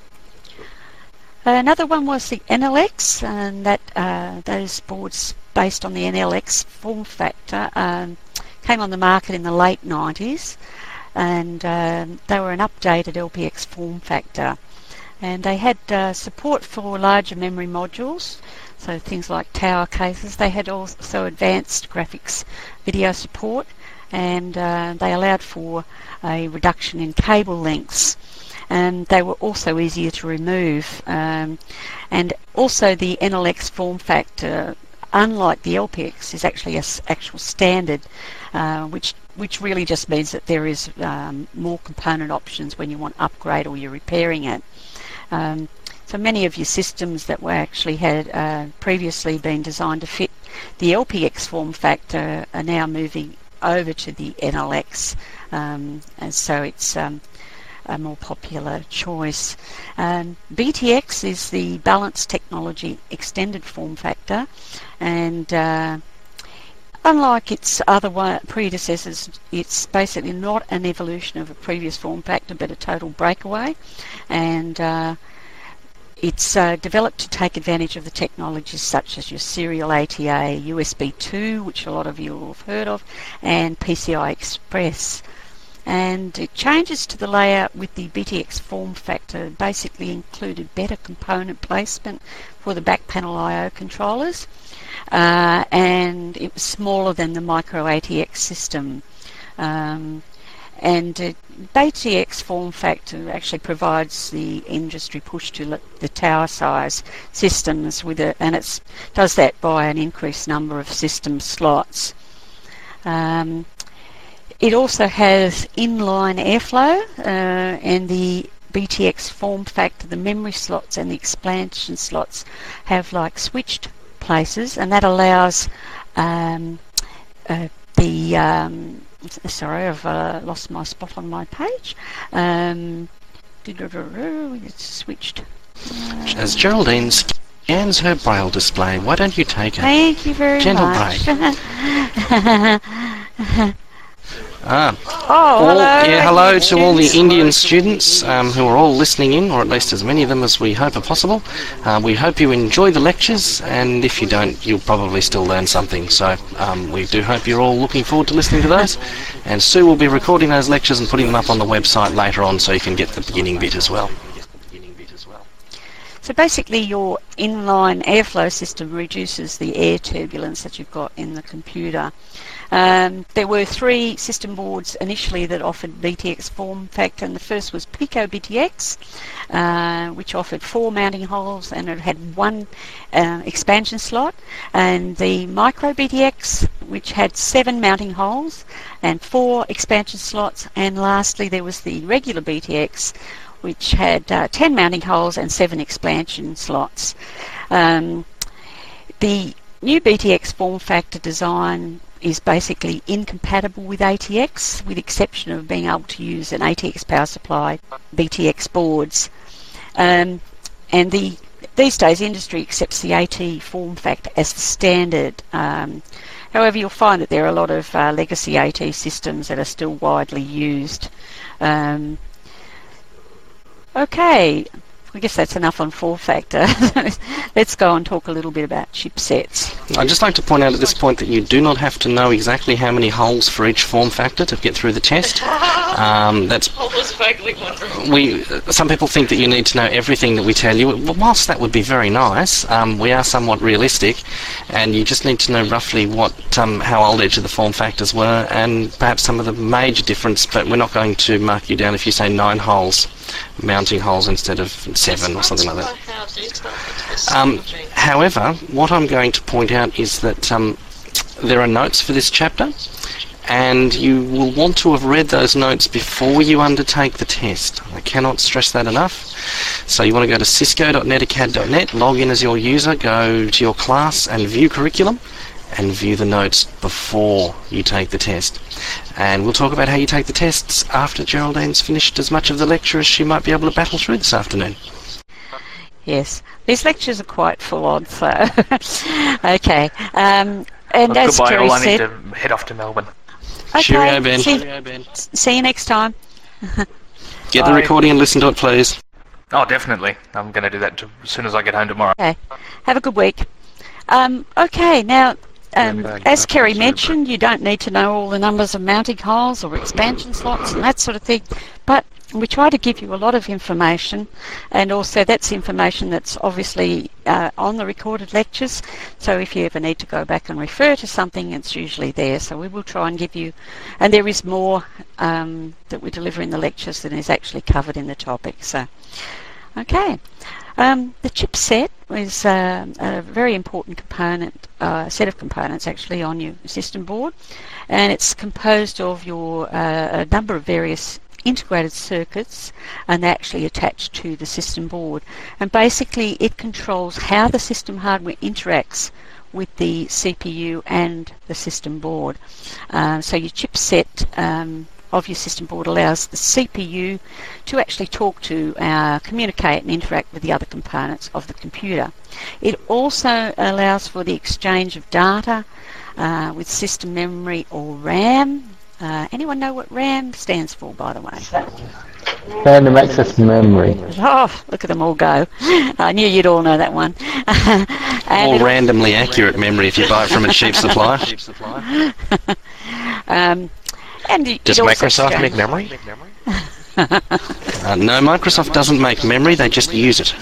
Another one was the N L X, and that uh, those boards based on the N L X form factor um, came on the market in the late nineties, and um, they were an updated L P X form factor, and they had uh, support for larger memory modules, so things like tower cases. They had also advanced graphics video support, and uh, they allowed for a reduction in cable lengths, and they were also easier to remove. Um, and also the N L X form factor, unlike the L P X, is actually an actual standard, uh, which which really just means that there is um, more component options when you want to upgrade or you're repairing it. Um, so many of your systems that were actually had uh, previously been designed to fit the L P X form factor are now moving over to the N L X, um, and so it's um, a more popular choice. Um, B T X is the Balanced Technology Extended Form Factor, and uh, unlike its other one, predecessors, it's basically not an evolution of a previous form factor but a total breakaway, and uh, it's uh, developed to take advantage of the technologies such as your serial A T A, U S B two, which a lot of you have heard of, and P C I Express. And it changes to the layout with the B T X form factor basically included better component placement for the back panel I O controllers, uh, and it was smaller than the micro A T X system. Um, and uh, B T X form factor actually provides the industry push to the tower size systems with it, and it does that by an increased number of system slots. Um, it also has inline airflow, uh, and the B T X form factor, the memory slots and the expansion slots have like switched places, and that allows um, uh, the um, sorry, I've uh, lost my spot on my page. Um, it's switched. Uh, As Geraldine scans her braille display, why don't you take a thank you very gentle much. break? Ah. Oh, all, hello. yeah, hello to all the students. Indian students um, who are all listening in, or at least as many of them as we hope are possible. Uh, we hope you enjoy the lectures, and if you don't, you'll probably still learn something. So um, we do hope you're all looking forward to listening to those. And Sue will be recording those lectures and putting them up on the website later on, so you can get the beginning bit as well. So basically your inline airflow system reduces the air turbulence that you've got in the computer. Um, there were three system boards initially that offered B T X form factor, and the first was Pico B T X, uh, which offered four mounting holes and it had one uh, expansion slot, and the Micro B T X, which had seven mounting holes and four expansion slots, and lastly there was the regular B T X, which had uh, ten mounting holes and seven expansion slots. Um, the new B T X form factor design is basically incompatible with A T X, with the exception of being able to use an A T X power supply B T X boards. Um, and the these days industry accepts the AT form factor as the standard. Um, however, you'll find that there are a lot of uh, legacy AT systems that are still widely used. Um, okay, I guess that's enough on form factor. Let's go and talk a little bit about chipsets. I'd just like to point out at this point that you do not have to know exactly how many holes for each form factor to get through the test. Um, that's we. Some people think that you need to know everything that we tell you. Well, whilst that would be very nice, um, we are somewhat realistic, and you just need to know roughly what, um, how old each of the form factors were, and perhaps some of the major difference. But we're not going to mark you down if you say nine holes, mounting holes instead of seven or something like that. Um, however, what I'm going to point out is that um, there are notes for this chapter, and you will want to have read those notes before you undertake the test. I cannot stress that enough. So you want to go to cisco dot netacad dot net, log in as your user, go to your class and view curriculum, and view the notes before you take the test. And we'll talk about how you take the tests after Geraldine's finished as much of the lecture as she might be able to battle through this afternoon. Yes, these lectures are quite full on, so okay. Um, and Well, as goodbye Kerry all, I need said, to head off to Melbourne. okay, Cheerio, Ben. See, Cheerio, Ben. see you next time. Get the Bye. recording and listen to it, please. Oh, definitely. I'm going to do that to, as soon as I get home tomorrow. Okay, have a good week. Um, okay, now, um, as Kerry mentioned, you don't need to know all the numbers of mounting holes or expansion slots and that sort of thing, but we try to give you a lot of information, and also that's information that's obviously uh, on the recorded lectures, so if you ever need to go back and refer to something, it's usually there. So we will try and give you, and there is more um, that we deliver in the lectures than is actually covered in the topic. So, okay. Um, the chipset is uh, a very important component, uh, set of components actually on your system board, and it's composed of your uh, a number of various integrated circuits, and they're actually attached to the system board, and basically it controls how the system hardware interacts with the C P U and the system board. Uh, so your chipset um, of your system board allows the C P U to actually talk to, uh, communicate and interact with the other components of the computer. It also allows for the exchange of data uh, with system memory or RAM. Uh, anyone know what RAM stands for, by the way? Random access memory. Oh, look at them all go. I knew you'd all know that one. And Or it'll- randomly accurate memory if you buy it from a cheap supplier. um, and it- Does it also Microsoft exchange- make memory? Uh, no, Microsoft doesn't make memory, they just use it.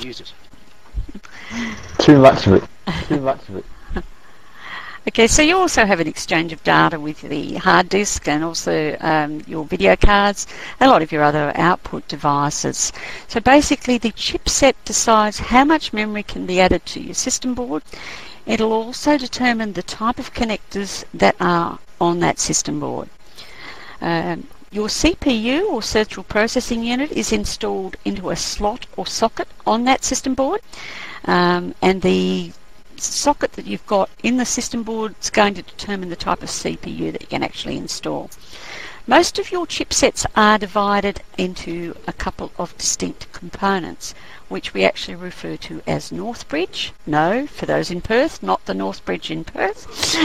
Too much of it. Too much of it. Okay, so you also have an exchange of data with the hard disk and also um, your video cards, a lot of your other output devices. So basically the chipset decides how much memory can be added to your system board. It'll also determine the type of connectors that are on that system board. Um, your C P U or central processing unit is installed into a slot or socket on that system board, um, and the socket that you've got in the system board is going to determine the type of C P U that you can actually install. Most of your chipsets are divided into a couple of distinct components, which we actually refer to as Northbridge. No, for those in Perth, not the Northbridge in Perth,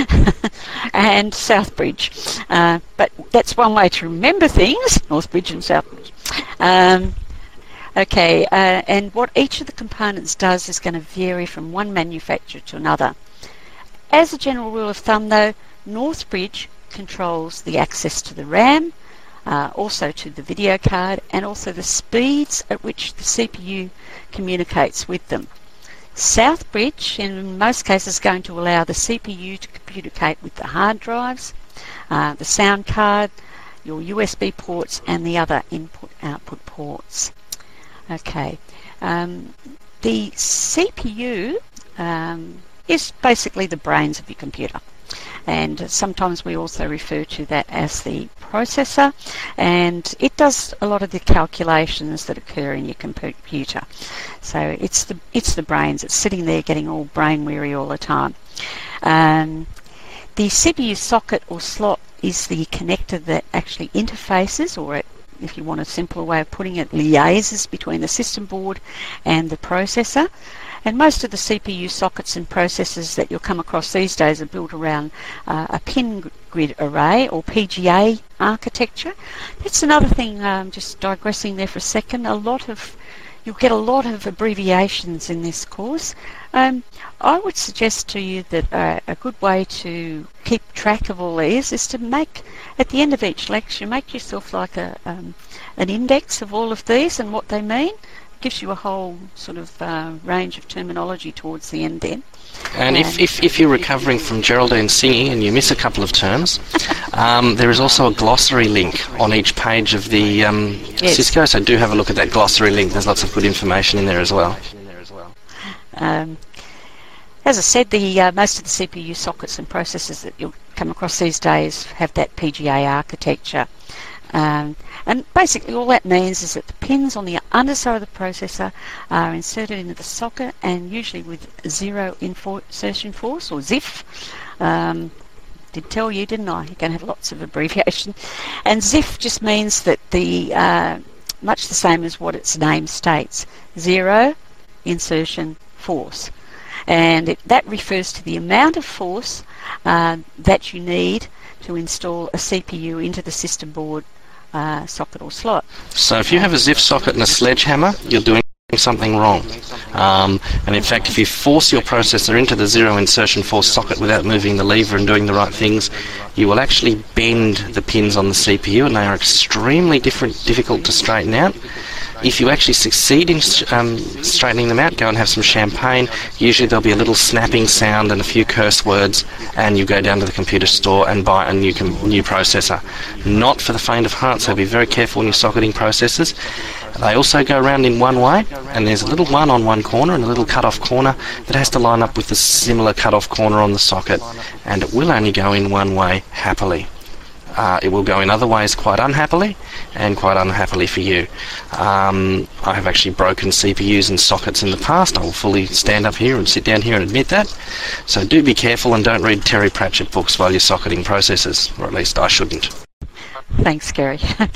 and Southbridge. Uh, but that's one way to remember things, Northbridge and Southbridge. Um, Okay, uh, and what each of the components does is going to vary from one manufacturer to another. As a general rule of thumb though, Northbridge controls the access to the RAM, uh, also to the video card, and also the speeds at which the C P U communicates with them. Southbridge in most cases is going to allow the C P U to communicate with the hard drives, uh, the sound card, your U S B ports, and the other input-output ports. Okay, um, the C P U um, is basically the brains of your computer, and sometimes we also refer to that as the processor, and it does a lot of the calculations that occur in your computer. So it's the it's the brains. It's sitting there getting all brain weary all the time. Um, the C P U socket or slot is the connector that actually interfaces, or it if you want a simpler way of putting it, liaises between the system board and the processor. And most of the C P U sockets and processors that you'll come across these days are built around uh, a pin grid array or P G A architecture. That's another thing, um, just digressing there for a second. A lot of you'll get a lot of abbreviations in this course. Um, I would suggest to you that uh, a good way to keep track of all these is to make, at the end of each lecture, make yourself like a um, an index of all of these and what they mean. It gives you a whole sort of uh, range of terminology towards the end then. And if, if, if you're recovering from Geraldine singing and you miss a couple of terms, um, there is also a glossary link on each page of the um, yes. Cisco, so do have a look at that glossary link. There's lots of good information in there as well. Um, as I said, the uh, most of the C P U sockets and processors that you'll come across these days have that P G A architecture. Um, and basically all that means is that the pins on the underside of the processor are inserted into the socket, and usually with zero insertion force, or Z I F. Um, did tell you, didn't I? You're going to have lots of abbreviation. And Z I F just means that the, uh, much the same as what its name states, zero insertion force. And it, that refers to the amount of force uh, that you need to install a C P U into the system board uh, socket or slot. So if you have a Z I F socket and a sledgehammer, you're doing something wrong. Um, and in fact, if you force your processor into the zero insertion force socket without moving the lever and doing the right things, you will actually bend the pins on the C P U, and they are extremely different, difficult to straighten out. If you actually succeed in um, straightening them out, go and have some champagne. Usually there'll be a little snapping sound and a few curse words, and you go down to the computer store and buy a new com new processor. Not for the faint of heart, so be very careful when you're socketing processors. They also go around in one way, and there's a little one on one corner and a little cut-off corner that has to line up with the similar cut-off corner on the socket, and it will only go in one way happily. Uh, it will go in other ways quite unhappily, and quite unhappily for you. Um, I have actually broken C P Us and sockets in the past. I will fully stand up here and sit down here and admit that. So do be careful and don't read Terry Pratchett books while you're socketing processors, or at least I shouldn't. Thanks, Gary.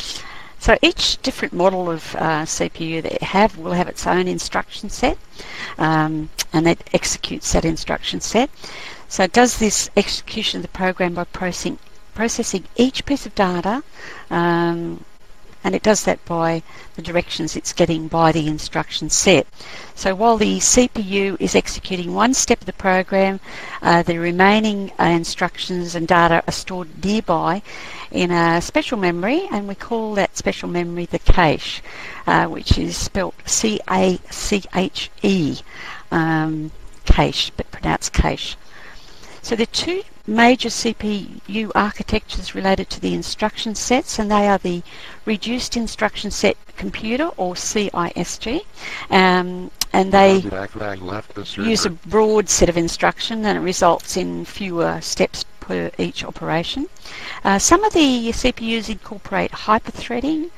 So each different model of uh, C P U that you have will have its own instruction set, um, and it executes that instruction set. So it does this execution of the program by processing processing each piece of data, um, and it does that by the directions it's getting by the instruction set. So while the C P U is executing one step of the program, uh, the remaining uh, instructions and data are stored nearby in a special memory, and we call that special memory the cache, uh, which is spelt C A C H E, um, cache, but pronounced cache. So there are two major C P U architectures related to the instruction sets, and they are the Reduced Instruction Set Computer, or C I S G, um, and they use a broad set of instruction, and it results in fewer steps per each operation. Uh, some of the C P Us incorporate hyperthreading,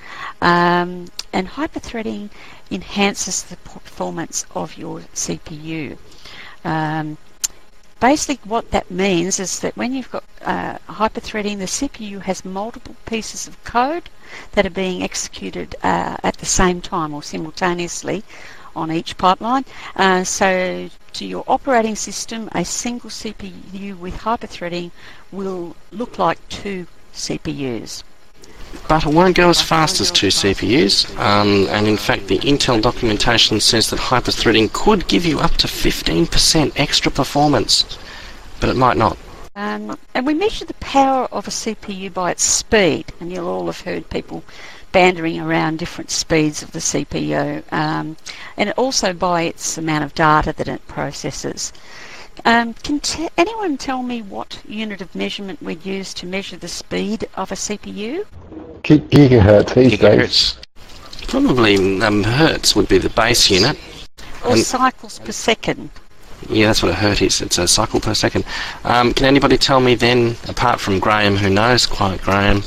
um, and hyperthreading enhances the performance of your C P U. Um, Basically what that means is that when you've got uh, hyperthreading, the C P U has multiple pieces of code that are being executed uh, at the same time or simultaneously on each pipeline. Uh, so to your operating system, a single C P U with hyperthreading will look like two C P Us. But it won't go as fast as two C P Us, um, and in fact the Intel documentation says that hyperthreading could give you up to fifteen percent extra performance, but it might not. Um, and we measure the power of a C P U by its speed, and you'll all have heard people bandering around different speeds of the C P U, um, and also by its amount of data that it processes. Um, can t anyone tell me what unit of measurement we'd use to measure the speed of a C P U? G gigahertz these days. Probably um, hertz would be the base unit. Or and cycles per second. Yeah, that's what a hertz is. It's a cycle per second. Um, can anybody tell me then, apart from Graham, who knows quite Graham,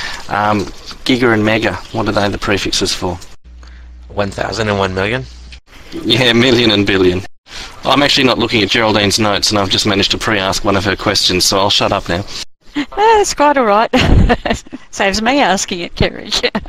um, giga and mega, what are they the prefixes for? one thousand and one million? Yeah, million and billion. I'm actually not looking at Geraldine's notes, and I've just managed to pre-ask one of her questions, so I'll shut up now. Oh, that's quite all right. Saves me asking it, Kerry.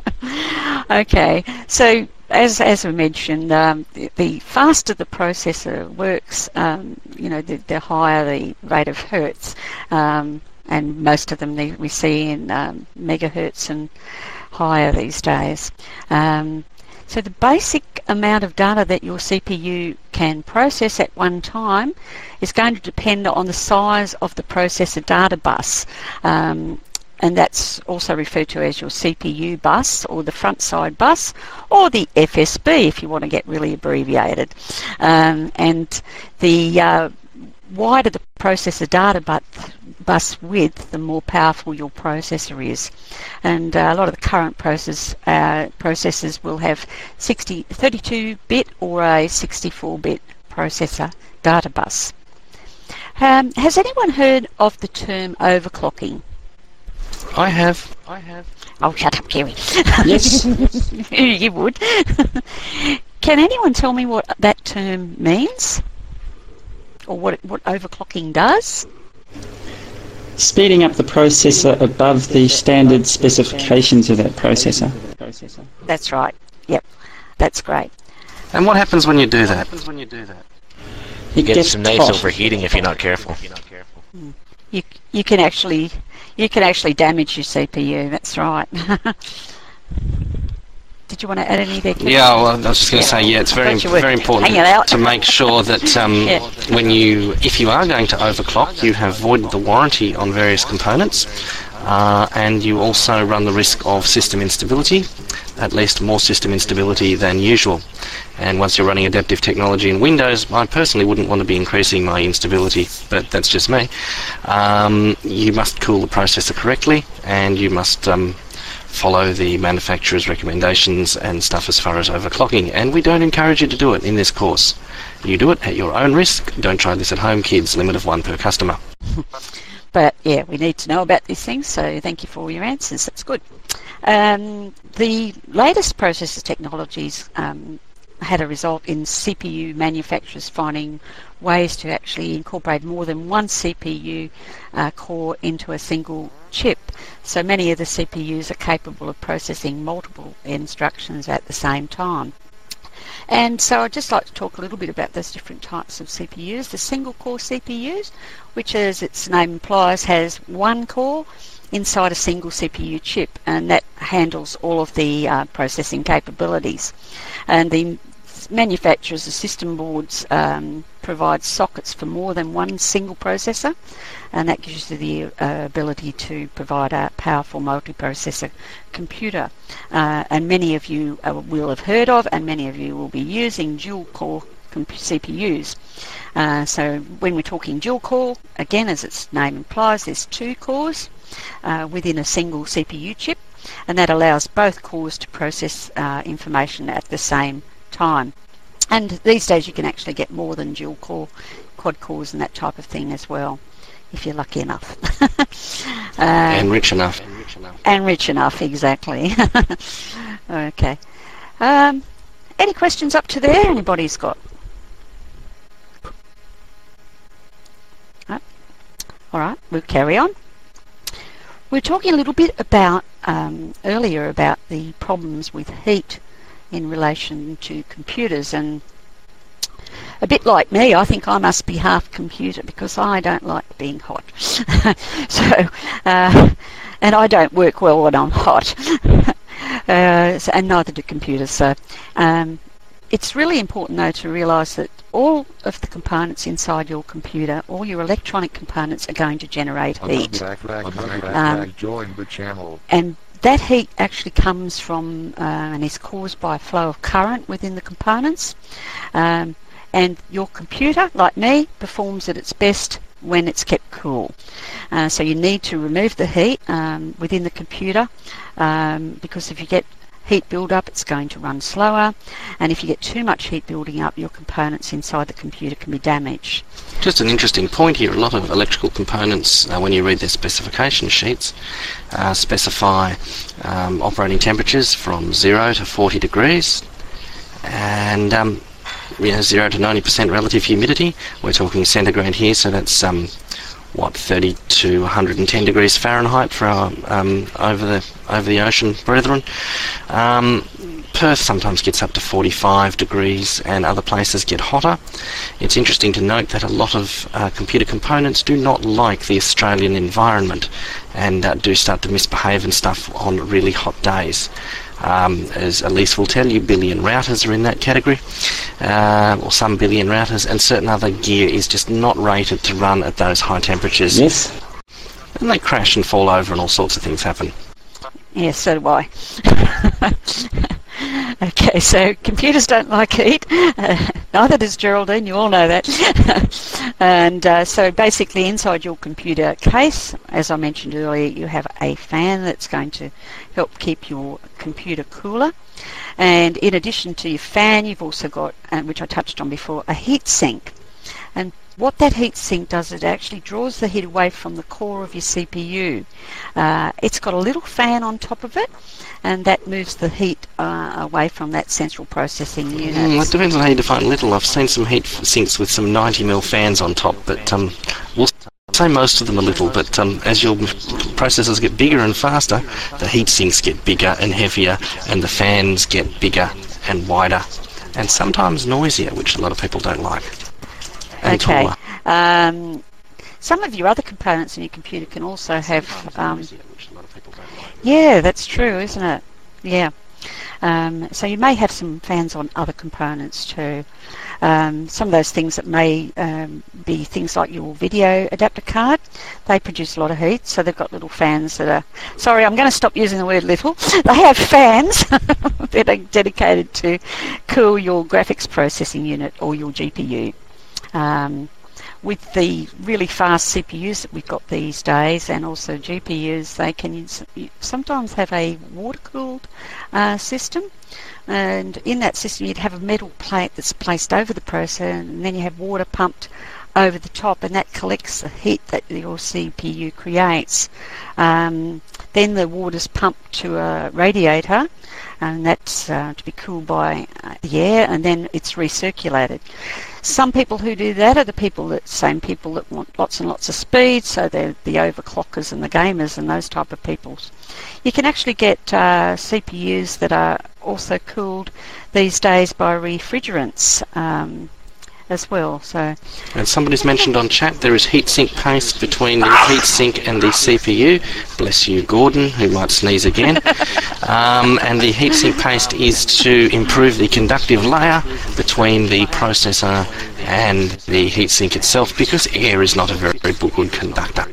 Okay, so as as we mentioned, um, the, the faster the processor works, um, you know, the, the higher the rate of hertz, um, and most of them we see in um, megahertz and higher these days. Um, So the basic amount of data that your C P U can process at one time is going to depend on the size of the processor data bus. Um, and that's also referred to as your C P U bus, or the front side bus, or the F S B if you want to get really abbreviated. Um, and the uh, wider the processor data bus, bus width, the more powerful your processor is. And uh, a lot of the current process, uh, processors will have sixty, thirty-two bit or a sixty-four bit processor data bus. Um, has anyone heard of the term overclocking? I have. I have. Oh, shut up, Kerry. Yes. You would. Can anyone tell me what that term means? Or what, it, what overclocking does? Speeding up the processor above the standard specifications of that processor. That's right. Yep. That's great. And what happens when you do that? It You get gets some nice hot. overheating if you're not careful. You you can actually you can actually damage your C P U. That's right. Did you want to add any there, Kevin? Yeah, well, I was just going to Yeah. say, yeah, it's very, Thought you were very important hanging out. to make sure that um, Yeah. when you, if you are going to overclock, you have voided the warranty on various components, uh, and you also run the risk of system instability, at least more system instability than usual. And once you're running adaptive technology in Windows, I personally wouldn't want to be increasing my instability, but that's just me. Um, you must cool the processor correctly, and you must um, follow the manufacturer's recommendations and stuff as far as overclocking, and we don't encourage you to do it in this course. You do it at your own risk. Don't try this at home, kids. Limit of one per customer. But yeah, we need to know about these things, so thank you for all your answers. That's good. Um, the latest processor technologies um, had a result in C P U manufacturers finding ways to actually incorporate more than one C P U uh, core into a single chip. So many of the C P Us are capable of processing multiple instructions at the same time. And so I'd just like to talk a little bit about those different types of C P Us. The single core C P Us, which as its name implies has one core inside a single C P U chip, and that handles all of the uh, processing capabilities. And the manufacturers of system boards um, provide sockets for more than one single processor, and that gives you the uh, ability to provide a powerful multiprocessor computer. Uh, and many of you uh, will have heard of, and many of you will be using dual core C P Us. Uh, so when we're talking dual core, again, as its name implies, there's two cores uh, within a single C P U chip, and that allows both cores to process uh, information at the same time. And these days you can actually get more than dual core, quad cores and that type of thing as well, if you're lucky enough. uh, and rich enough. And rich enough, exactly. Okay. Um, any questions up to there? Anybody's got? All right, we'll carry on. We were talking a little bit about um, earlier about the problems with heat in relation to computers, and a bit like me, I think I must be half computer because I don't like being hot. so, uh, and I don't work well when I'm hot, uh, so, and neither do computers. So, um, it's really important though to realise that all of the components inside your computer, all your electronic components, are going to generate heat. Um, Join the channel. And that heat actually comes from uh, and is caused by a flow of current within the components. Um, and your computer, like me, performs at its best when it's kept cool. Uh, so you need to remove the heat um, within the computer, um, because if you get heat build-up, it's going to run slower, and if you get too much heat building up, your components inside the computer can be damaged. Just an interesting point here, a lot of electrical components, uh, when you read their specification sheets, uh, specify um, operating temperatures from zero to forty degrees, and um, you know, zero to ninety percent relative humidity. We're talking centigrade here, so that's um, what, thirty to one hundred ten degrees Fahrenheit for our um, over the over the ocean brethren. Um, Perth sometimes gets up to forty-five degrees, and other places get hotter. It's interesting to note that a lot of uh, computer components do not like the Australian environment, and uh, do start to misbehave and stuff on really hot days. Um, as Elise will tell you, billion routers are in that category, uh, or some billion routers, and certain other gear is just not rated to run at those high temperatures. Yes. And they crash and fall over and all sorts of things happen. Yes, so do I. Okay, so computers don't like heat. Uh, neither does Geraldine, you all know that. And uh, so basically inside your computer case, as I mentioned earlier, you have a fan that's going to help keep your computer cooler. And in addition to your fan, you've also got, uh, which I touched on before, a heat sink. And what that heat sink does, it actually draws the heat away from the core of your C P U. Uh, it's got a little fan on top of it, and that moves the heat uh, away from that central processing unit. Mm, it depends on how you define little. I've seen some heat sinks with some ninety mil fans on top, but um, we'll say most of them are little, but um, as your processors get bigger and faster, the heat sinks get bigger and heavier, and the fans get bigger and wider, and sometimes noisier, which a lot of people don't like. And okay. taller. Um, some of your other components in your computer can also have... Um, yeah, that's true, isn't it? Yeah. Um, so you may have some fans on other components too. Um, some of those things that may um, be things like your video adapter card, they produce a lot of heat, so they've got little fans that are... Sorry, I'm going to stop using the word little. They have fans that are dedicated to cool your graphics processing unit or your G P U. Um, with the really fast C P Us that we've got these days, and also G P Us, they can sometimes have a water-cooled uh, system, and in that system you'd have a metal plate that's placed over the processor, and then you have water pumped over the top, and that collects the heat that your C P U creates. Um, then the water's pumped to a radiator, and that's uh, to be cooled by uh, the air, and then it's recirculated. Some people who do that are the people that same people that want lots and lots of speed, so they're the overclockers and the gamers and those type of people. You can actually get uh, C P Us that are also cooled these days by refrigerants um, as well. So, and somebody's mentioned on chat there is heatsink paste between the heatsink and the C P U. Bless you, Gordon, who might sneeze again. Um, and the heatsink paste is to improve the conductive layer between the processor and the heatsink itself, because air is not a very, very good conductor.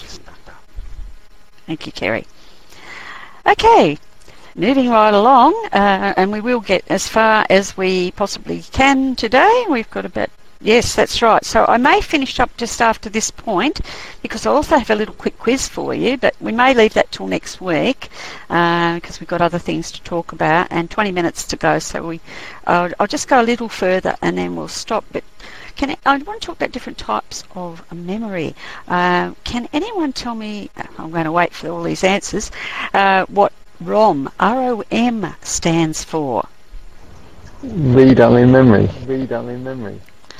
Thank you, Kerry. Okay, moving right along, uh, and we will get as far as we possibly can today. We've got about... Yes, that's right. So I may finish up just after this point, because I also have a little quick quiz for you, but we may leave that till next week, uh, because we've got other things to talk about, and twenty minutes to go, so we, uh, I'll just go a little further and then we'll stop. But can I, I want to talk about different types of memory. Uh, can anyone tell me, I'm going to wait for all these answers, uh, what ROM, R O M, stands for? Read-only memory. Read-only memory.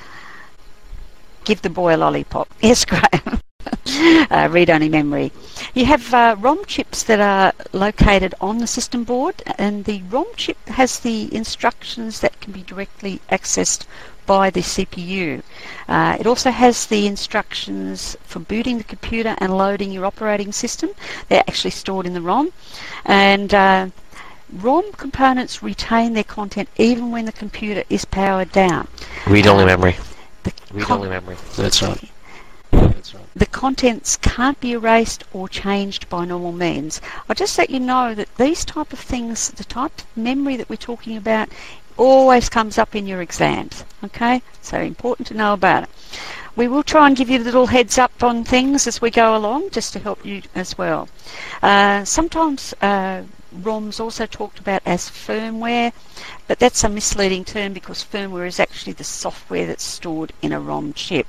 Give the boy a lollipop. Yes, Graham. uh, read-only memory. You have uh, ROM chips that are located on the system board, and the ROM chip has the instructions that can be directly accessed by the C P U. Uh, it also has the instructions for booting the computer and loading your operating system. They're actually stored in the ROM. And uh, ROM components retain their content even when the computer is powered down. Read-only uh, memory. The Read-only memory. That's right. That's right. The contents can't be erased or changed by normal means. I'll just let you know that these type of things, the type of memory that we're talking about, always comes up in your exams. Okay, so important to know about it. We will try and give you a little heads up on things as we go along, just to help you as well. Uh, sometimes uh, ROM's also talked about as firmware, but that's a misleading term, because firmware is actually the software that's stored in a ROM chip.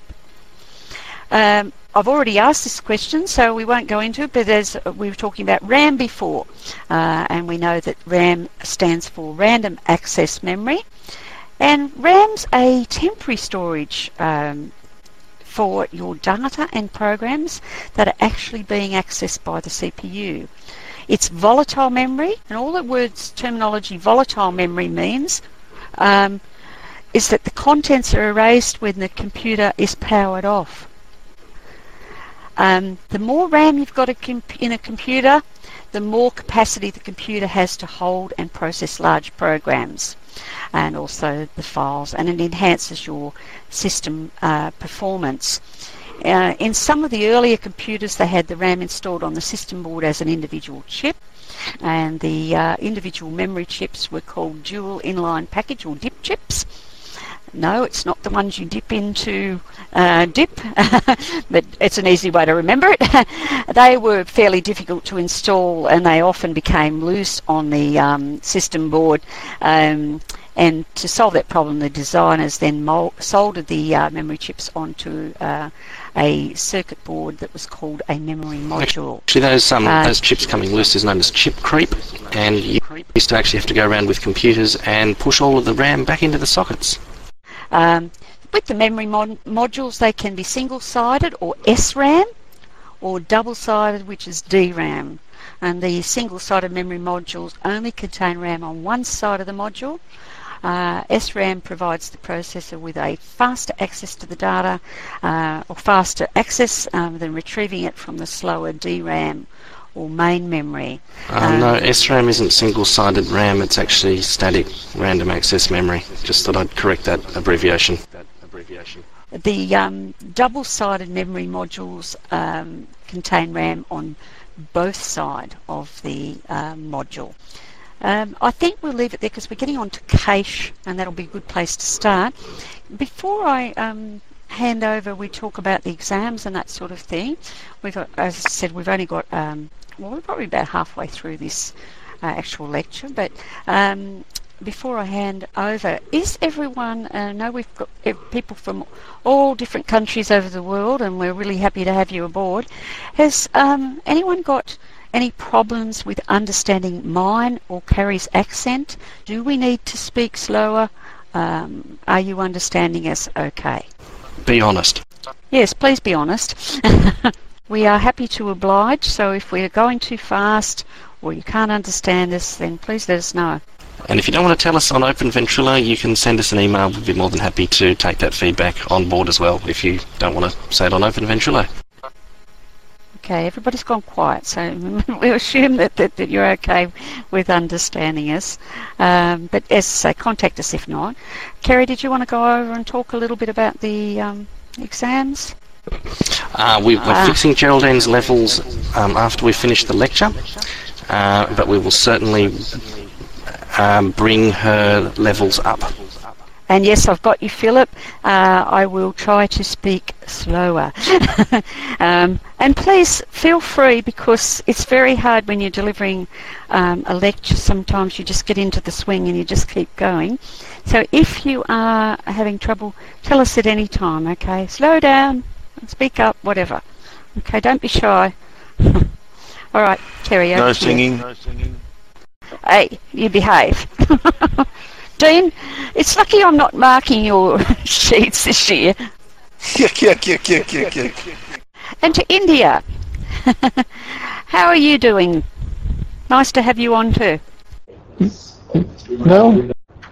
Um, I've already asked this question, so we won't go into it, but as we were talking about RAM before, uh, and we know that RAM stands for Random Access Memory, and RAM's a temporary storage um, for your data and programs that are actually being accessed by the C P U. It's volatile memory, and all the words terminology volatile memory means um, is that the contents are erased when the computer is powered off. Um, the more RAM you've got a comp in a computer, the more capacity the computer has to hold and process large programs, and also the files, and it enhances your system uh, performance. Uh, in some of the earlier computers, they had the RAM installed on the system board as an individual chip, and the uh, individual memory chips were called dual inline package, or D I P chips. No, it's not the ones you dip into uh, dip, but it's an easy way to remember it. They were fairly difficult to install, and they often became loose on the um, system board. Um, and to solve that problem, the designers then soldered the uh, memory chips onto uh, a circuit board that was called a memory module. Actually, those um, uh, those chips coming loose is known as chip creep, and you used to actually have to go around with computers and push all of the RAM back into the sockets. Um, with the memory mod modules, they can be single-sided or S RAM, or double-sided, which is D RAM. And the single-sided memory modules only contain RAM on one side of the module. Uh, S RAM provides the processor with a faster access to the data, uh, or faster access um, than retrieving it from the slower D RAM or main memory. Um, um, no, S RAM isn't single-sided RAM, it's actually static random access memory. Just thought I'd correct that abbreviation. The um, double-sided memory modules um, contain RAM on both sides of the uh, module. Um, I think we'll leave it there because we're getting on to cache, and that'll be a good place to start. Before I um, hand over, we talk about the exams and that sort of thing. We've got, as I said, we've only got, um, well, we're probably about halfway through this uh, actual lecture, but um, before I hand over, is everyone, I uh, know we've got people from all different countries over the world, and we're really happy to have you aboard. Has um, anyone got any problems with understanding mine or Carrie's accent? Do we need to speak slower? Um, are you understanding us okay? Be honest. Yes, please be honest. We are happy to oblige, so if we're going too fast or you can't understand us, then please let us know. And if you don't want to tell us on Open Ventrilo, you can send us an email. We'd be more than happy to take that feedback on board as well, if you don't want to say it on Open Ventrilo. Okay, everybody's gone quiet, so we assume that, that, that you're okay with understanding us. Um, but as I say, contact us if not. Kerry, did you want to go over and talk a little bit about the um, exams? Uh, we, we're uh, fixing Geraldine's levels um, after we finish the lecture, uh, but we will certainly um, bring her levels up. And yes, I've got you, Philip. Uh, I will try to speak slower. um, and please feel free, because it's very hard when you're delivering um, a lecture. Sometimes you just get into the swing and you just keep going. So if you are having trouble, tell us at any time, okay? Slow down, speak up, whatever. Okay, don't be shy. All right, Kerry. No singing. No singing. Hey, you behave. Dean, it's lucky I'm not marking your sheets this year. Yuck, yuck, yuck, yuck, yuck, yuck. And to India, how are you doing? Nice to have you on too. No.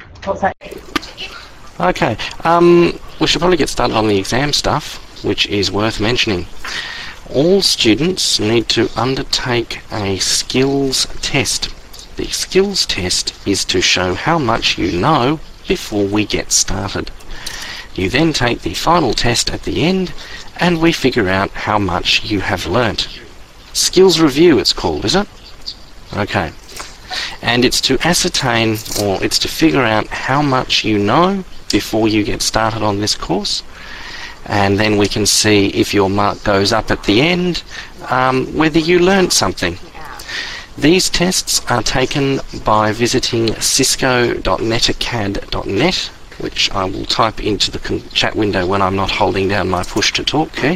Okay, um, we should probably get started on the exam stuff, which is worth mentioning. All students need to undertake a skills test. The skills test is to show how much you know before we get started. You then take the final test at the end, and we figure out how much you have learnt. Skills review it's called, is it? Okay. And it's to ascertain, or it's to figure out how much you know before you get started on this course. And then we can see if your mark goes up at the end, um, whether you learnt something. These tests are taken by visiting cisco dot netacad dot net, which I will type into the chat window when I'm not holding down my push to talk key.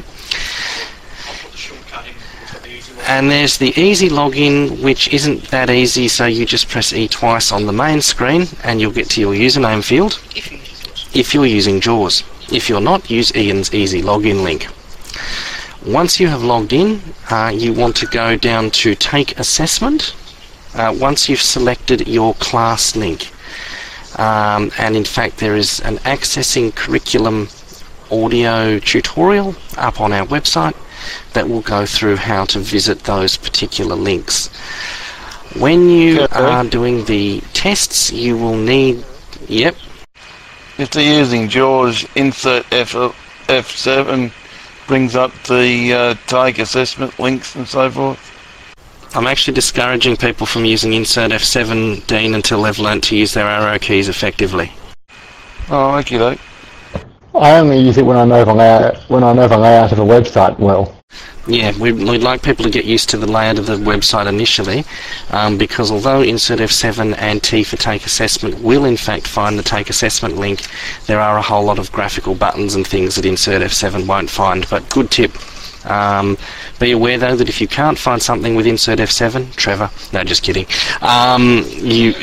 And there's the easy login, which isn't that easy, so you just press E twice on the main screen and you'll get to your username field if you're using JAWS. If you're not, use Ian's easy login link. Once you have logged in, uh, you want to go down to Take Assessment uh, once you've selected your class link. Um, and in fact there is an Accessing Curriculum audio tutorial up on our website, that will go through how to visit those particular links. When you Okay. are doing the tests, you will need... Yep. If they're using JAWS, insert F F seven brings up the uh, take assessment links and so forth. I'm actually discouraging people from using insert F seven, Dean, until they've learnt to use their arrow keys effectively. Oh, okay, doke. I only use it when I know the layout, when I know the layout of a website well. Yeah, we'd, we'd like people to get used to the layout of the website initially, um, because although insert F seven and T for take assessment will in fact find the take assessment link, there are a whole lot of graphical buttons and things that insert F seven won't find. But good tip. Um, be aware though that if you can't find something with insert F seven, Trevor, no, just kidding, um, you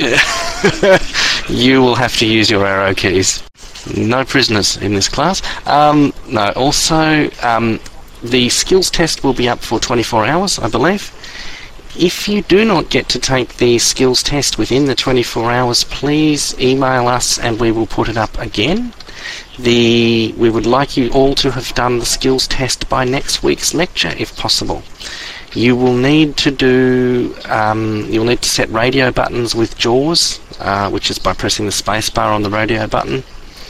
you will have to use your arrow keys. No prisoners in this class. Um, no, also um, the skills test will be up for twenty-four hours, I believe. If you do not get to take the skills test within the twenty-four hours, please email us and we will put it up again. The we would like you all to have done the skills test by next week's lecture, if possible. You will need to do. Um, you'll need to set radio buttons with JAWS, uh, which is by pressing the spacebar on the radio button,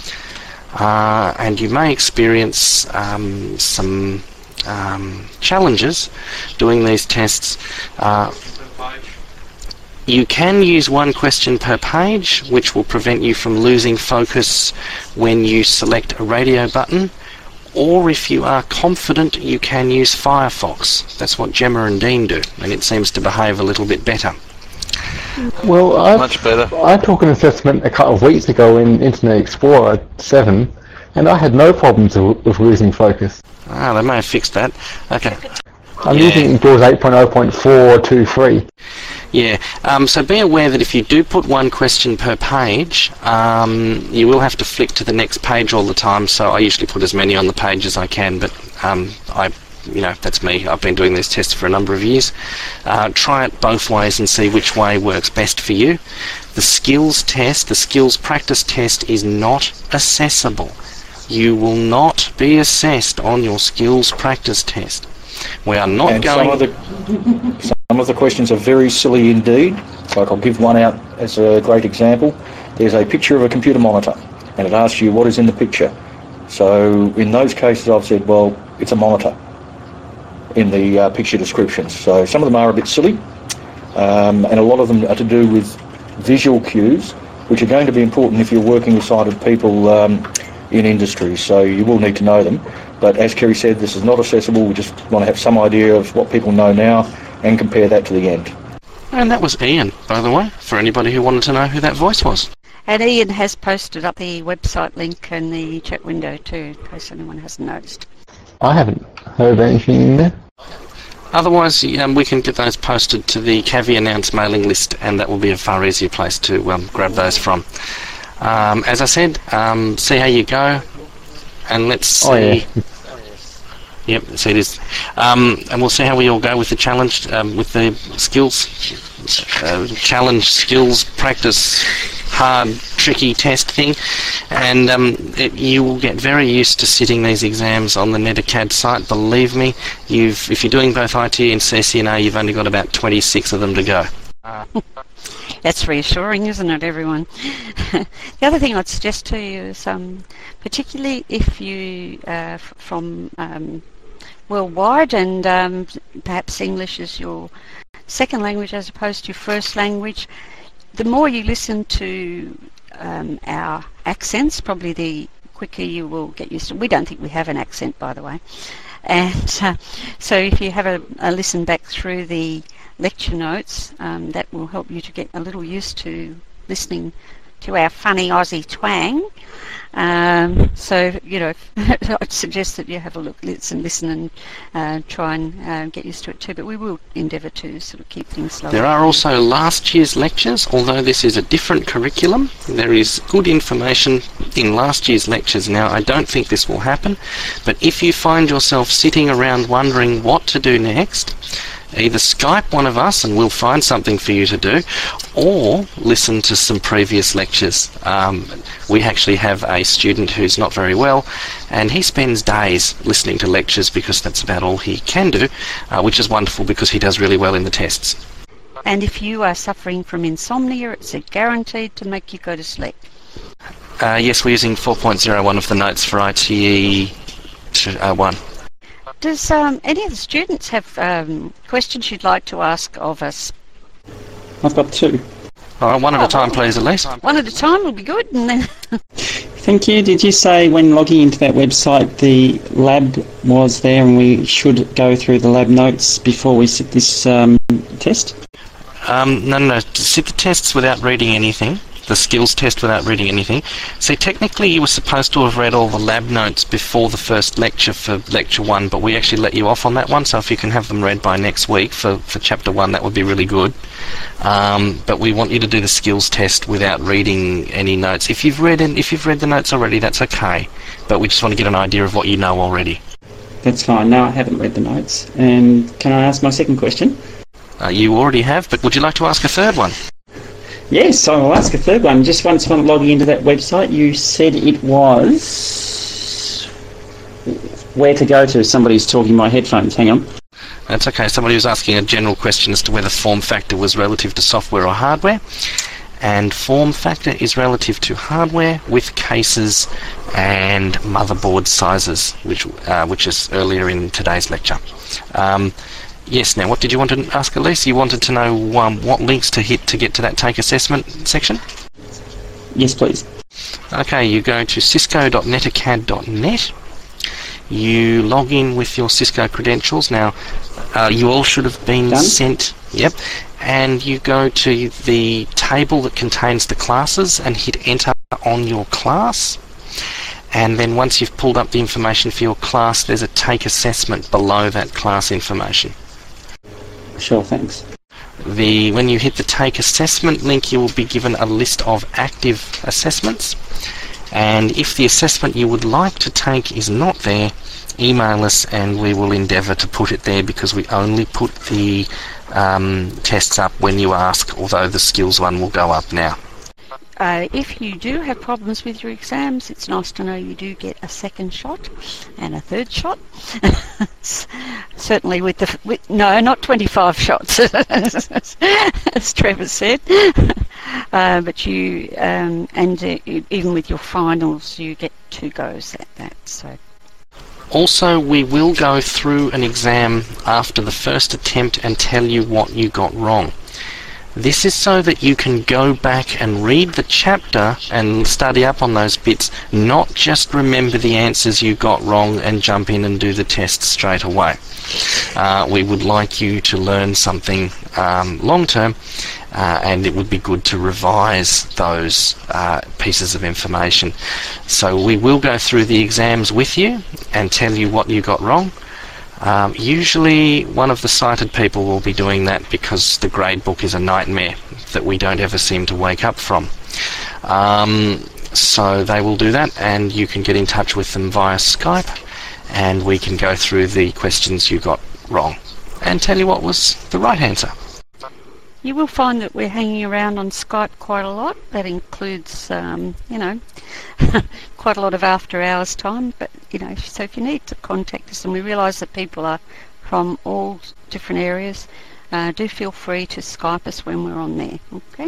uh, and you may experience um, some um, challenges doing these tests. Uh, You can use one question per page, which will prevent you from losing focus when you select a radio button, or if you are confident, you can use Firefox. That's what Gemma and Dean do, and it seems to behave a little bit better. Well, I Much better. I took an assessment a couple of weeks ago in Internet Explorer seven, and I had no problems with with losing focus. Ah, they may have fixed that. Okay. I'm Yeah. using JAWS eight point oh point four two three. Yeah, um, so be aware that if you do put one question per page, um, you will have to flick to the next page all the time, so I usually put as many on the page as I can, but um, I, you know, that's me. I've been doing these tests for a number of years. Uh, try it both ways and see which way works best for you. The skills test, the skills practice test is not accessible. You will not be assessed on your skills practice test. We are not And going... some of the some of the questions are very silly indeed. Like I'll give one out as a great example. There's a picture of a computer monitor, and it asks you what is in the picture. So in those cases, I've said, well, it's a monitor in the uh, picture descriptions. So some of them are a bit silly, um, and a lot of them are to do with visual cues, which are going to be important if you're working with sighted people um, in industry. So you will need to know them. But as Kerry said, this is not accessible. We just want to have some idea of what people know now and compare that to the end. And that was Ian, by the way, for anybody who wanted to know who that voice was. And Ian has posted up the website link in the chat window too, in case anyone hasn't noticed. I haven't heard anything in there. Otherwise, um, we can get those posted to the Cavi Announce mailing list, and that will be a far easier place to um, grab those from. Um, as I said, um, see how you go, and let's see... Oh, yeah. Yep, so it is. Um, and we'll see how we all go with the challenge, um, with the skills, uh, challenge, skills, practice, hard, tricky test thing. And um, it, you will get very used to sitting these exams on the Netacad site, believe me. You've, if you're doing both I T and C C N A, you've only got about twenty-six of them to go. Uh, That's reassuring, isn't it, everyone? The other thing I'd suggest to you is, um, particularly if you uh, f from um, worldwide and um, perhaps English is your second language as opposed to your first language, the more you listen to um, our accents, probably the quicker you will get used to. We don't think we have an accent, by the way. And uh, so if you have a, a listen back through the lecture notes, um, that will help you to get a little used to listening to our funny Aussie twang. Um, so, you know, I'd suggest that you have a look, listen, listen and uh, try and uh, get used to it too, but we will endeavour to sort of keep things slow. There are also last year's lectures, although this is a different curriculum. There is good information in last year's lectures. Now, I don't think this will happen, but if you find yourself sitting around wondering what to do next, either Skype one of us and we'll find something for you to do, or listen to some previous lectures. Um, we actually have a student who's not very well, and he spends days listening to lectures because that's about all he can do, uh, which is wonderful because he does really well in the tests. And if you are suffering from insomnia, it's guaranteed to make you go to sleep. Uh, yes, we're using four point oh one of the notes for I T E one. Does um, any of the students have um, questions you'd like to ask of us? I've got two. All right, one at a time, please, at least. One at a time will be good. And then Thank you. Did you say when logging into that website the lab was there and we should go through the lab notes before we sit this um, test? Um, no, no, no. To sit the tests without reading anything, the skills test without reading anything. See, technically you were supposed to have read all the lab notes before the first lecture for lecture one, but we actually let you off on that one, so if you can have them read by next week for, for chapter one, that would be really good. Um, but we want you to do the skills test without reading any notes. If you've read in, if you've read the notes already, that's okay, but we just want to get an idea of what you know already. That's fine. No, I haven't read the notes. And can I ask my second question? Uh, you already have, but would you like to ask a third one? Yes, so I'll ask a third one. Just once I'm logging into that website, you said it was where to go to. Somebody's talking my headphones. Hang on. That's okay. Somebody was asking a general question as to whether form factor was relative to software or hardware. And form factor is relative to hardware with cases and motherboard sizes, which uh, which is earlier in today's lecture. Um, Yes, now what did you want to ask, Elise? You wanted to know um, what links to hit to get to that take assessment section? Yes, please. Okay, you go to cisco dot netacad dot net. You log in with your Cisco credentials. Now, uh, you all should have been Done? sent... Yep. And you go to the table that contains the classes and hit enter on your class. And then once you've pulled up the information for your class, there's a take assessment below that class information. Sure, thanks. The when you hit the take assessment link, you will be given a list of active assessments, and if the assessment you would like to take is not there, email us and we will endeavour to put it there, because we only put the um, tests up when you ask, although the skills one will go up now. Uh, if you do have problems with your exams, it's nice to know you do get a second shot and a third shot. Certainly with the... With, no, not twenty-five shots, as Trevor said. Uh, but you... Um, and uh, even with your finals, you get two goes at that. So. Also, we will go through an exam after the first attempt and tell you what you got wrong. This is so that you can go back and read the chapter and study up on those bits, not just remember the answers you got wrong and jump in and do the test straight away. Uh, we would like you to learn something um, long term, uh, and it would be good to revise those uh, pieces of information. So we will go through the exams with you and tell you what you got wrong. Um, usually one of the sighted people will be doing that, because the grade book is a nightmare that we don't ever seem to wake up from. Um, so they will do that, and you can get in touch with them via Skype, and we can go through the questions you got wrong and tell you what was the right answer. You will find that we're hanging around on Skype quite a lot. That includes, um, you know, quite a lot of after hours time. But, you know, so if you need to contact us, and we realise that people are from all different areas, uh, do feel free to Skype us when we're on there, okay?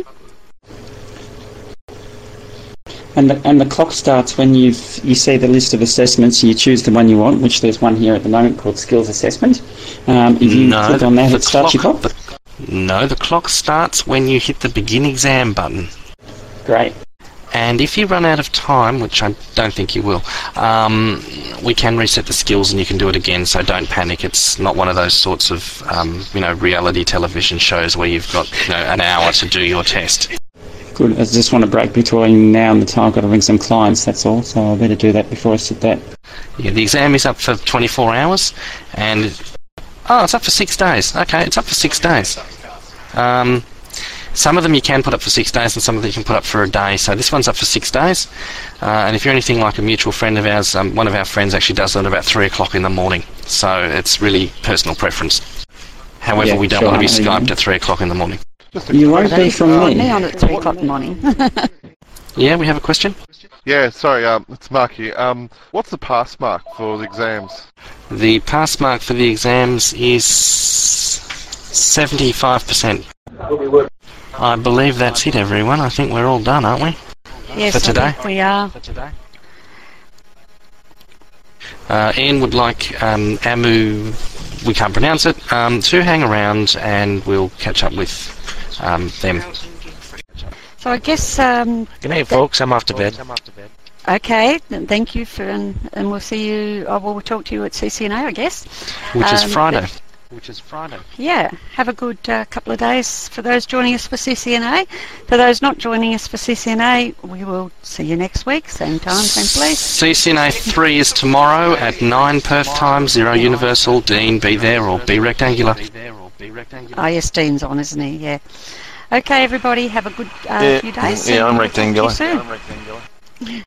And the, and the clock starts when you've, you see the list of assessments, you choose the one you want, which there's one here at the moment called Skills Assessment. Um, if you no, click on that, the it starts clock, your clock? The, no, the clock starts when you hit the Begin Exam button. Great. And if you run out of time, which I don't think you will, um, we can reset the skills and you can do it again, so don't panic. It's not one of those sorts of um, you know, reality television shows where you've got, you know, an hour to do your test. Good. I just want to break between now and the time I've got to ring some clients, that's all, so I better do that before I sit that. Yeah, the exam is up for twenty-four hours, and... Oh, it's up for six days. Okay, it's up for six days. Um... Some of them you can put up for six days and some of them you can put up for a day. So this one's up for six days. Uh, and if you're anything like a mutual friend of ours, um, one of our friends actually does it at about three o'clock in the morning. So it's really personal preference. However, Yeah, we don't sure, want to be I know you Skyped at three o'clock in the morning. You won't be from Oh, me. neon at three o'clock in the morning. Yeah, we have a question. Yeah, sorry, um, it's Mark here. Um, what's the pass mark for the exams? The pass mark for the exams is seventy-five percent. I believe that's it, everyone. I think we're all done, aren't we? Yes, For today? I think we are. Uh, Ian would like um, Amu, we can't pronounce it, um, to hang around and we'll catch up with um, them. So I guess, um, Good night, folks. I'm off to bed. okay, th- thank you for, and, and we'll see you, oh, well, we'll talk to you at C C N A, I guess. Which is Um, Friday. Which is Friday. Yeah, have a good uh, couple of days for those joining us for C C N A. For those not joining us for C C N A, we will see you next week, same time, same place. C C N A three is tomorrow at nine Perth time, zero Universal. Dean, be there or be rectangular. Oh, yes, Dean's on, isn't he? Yeah. Okay, everybody, have a good uh, Yeah, few days. yeah, I'm and rectangular. talk to you soon.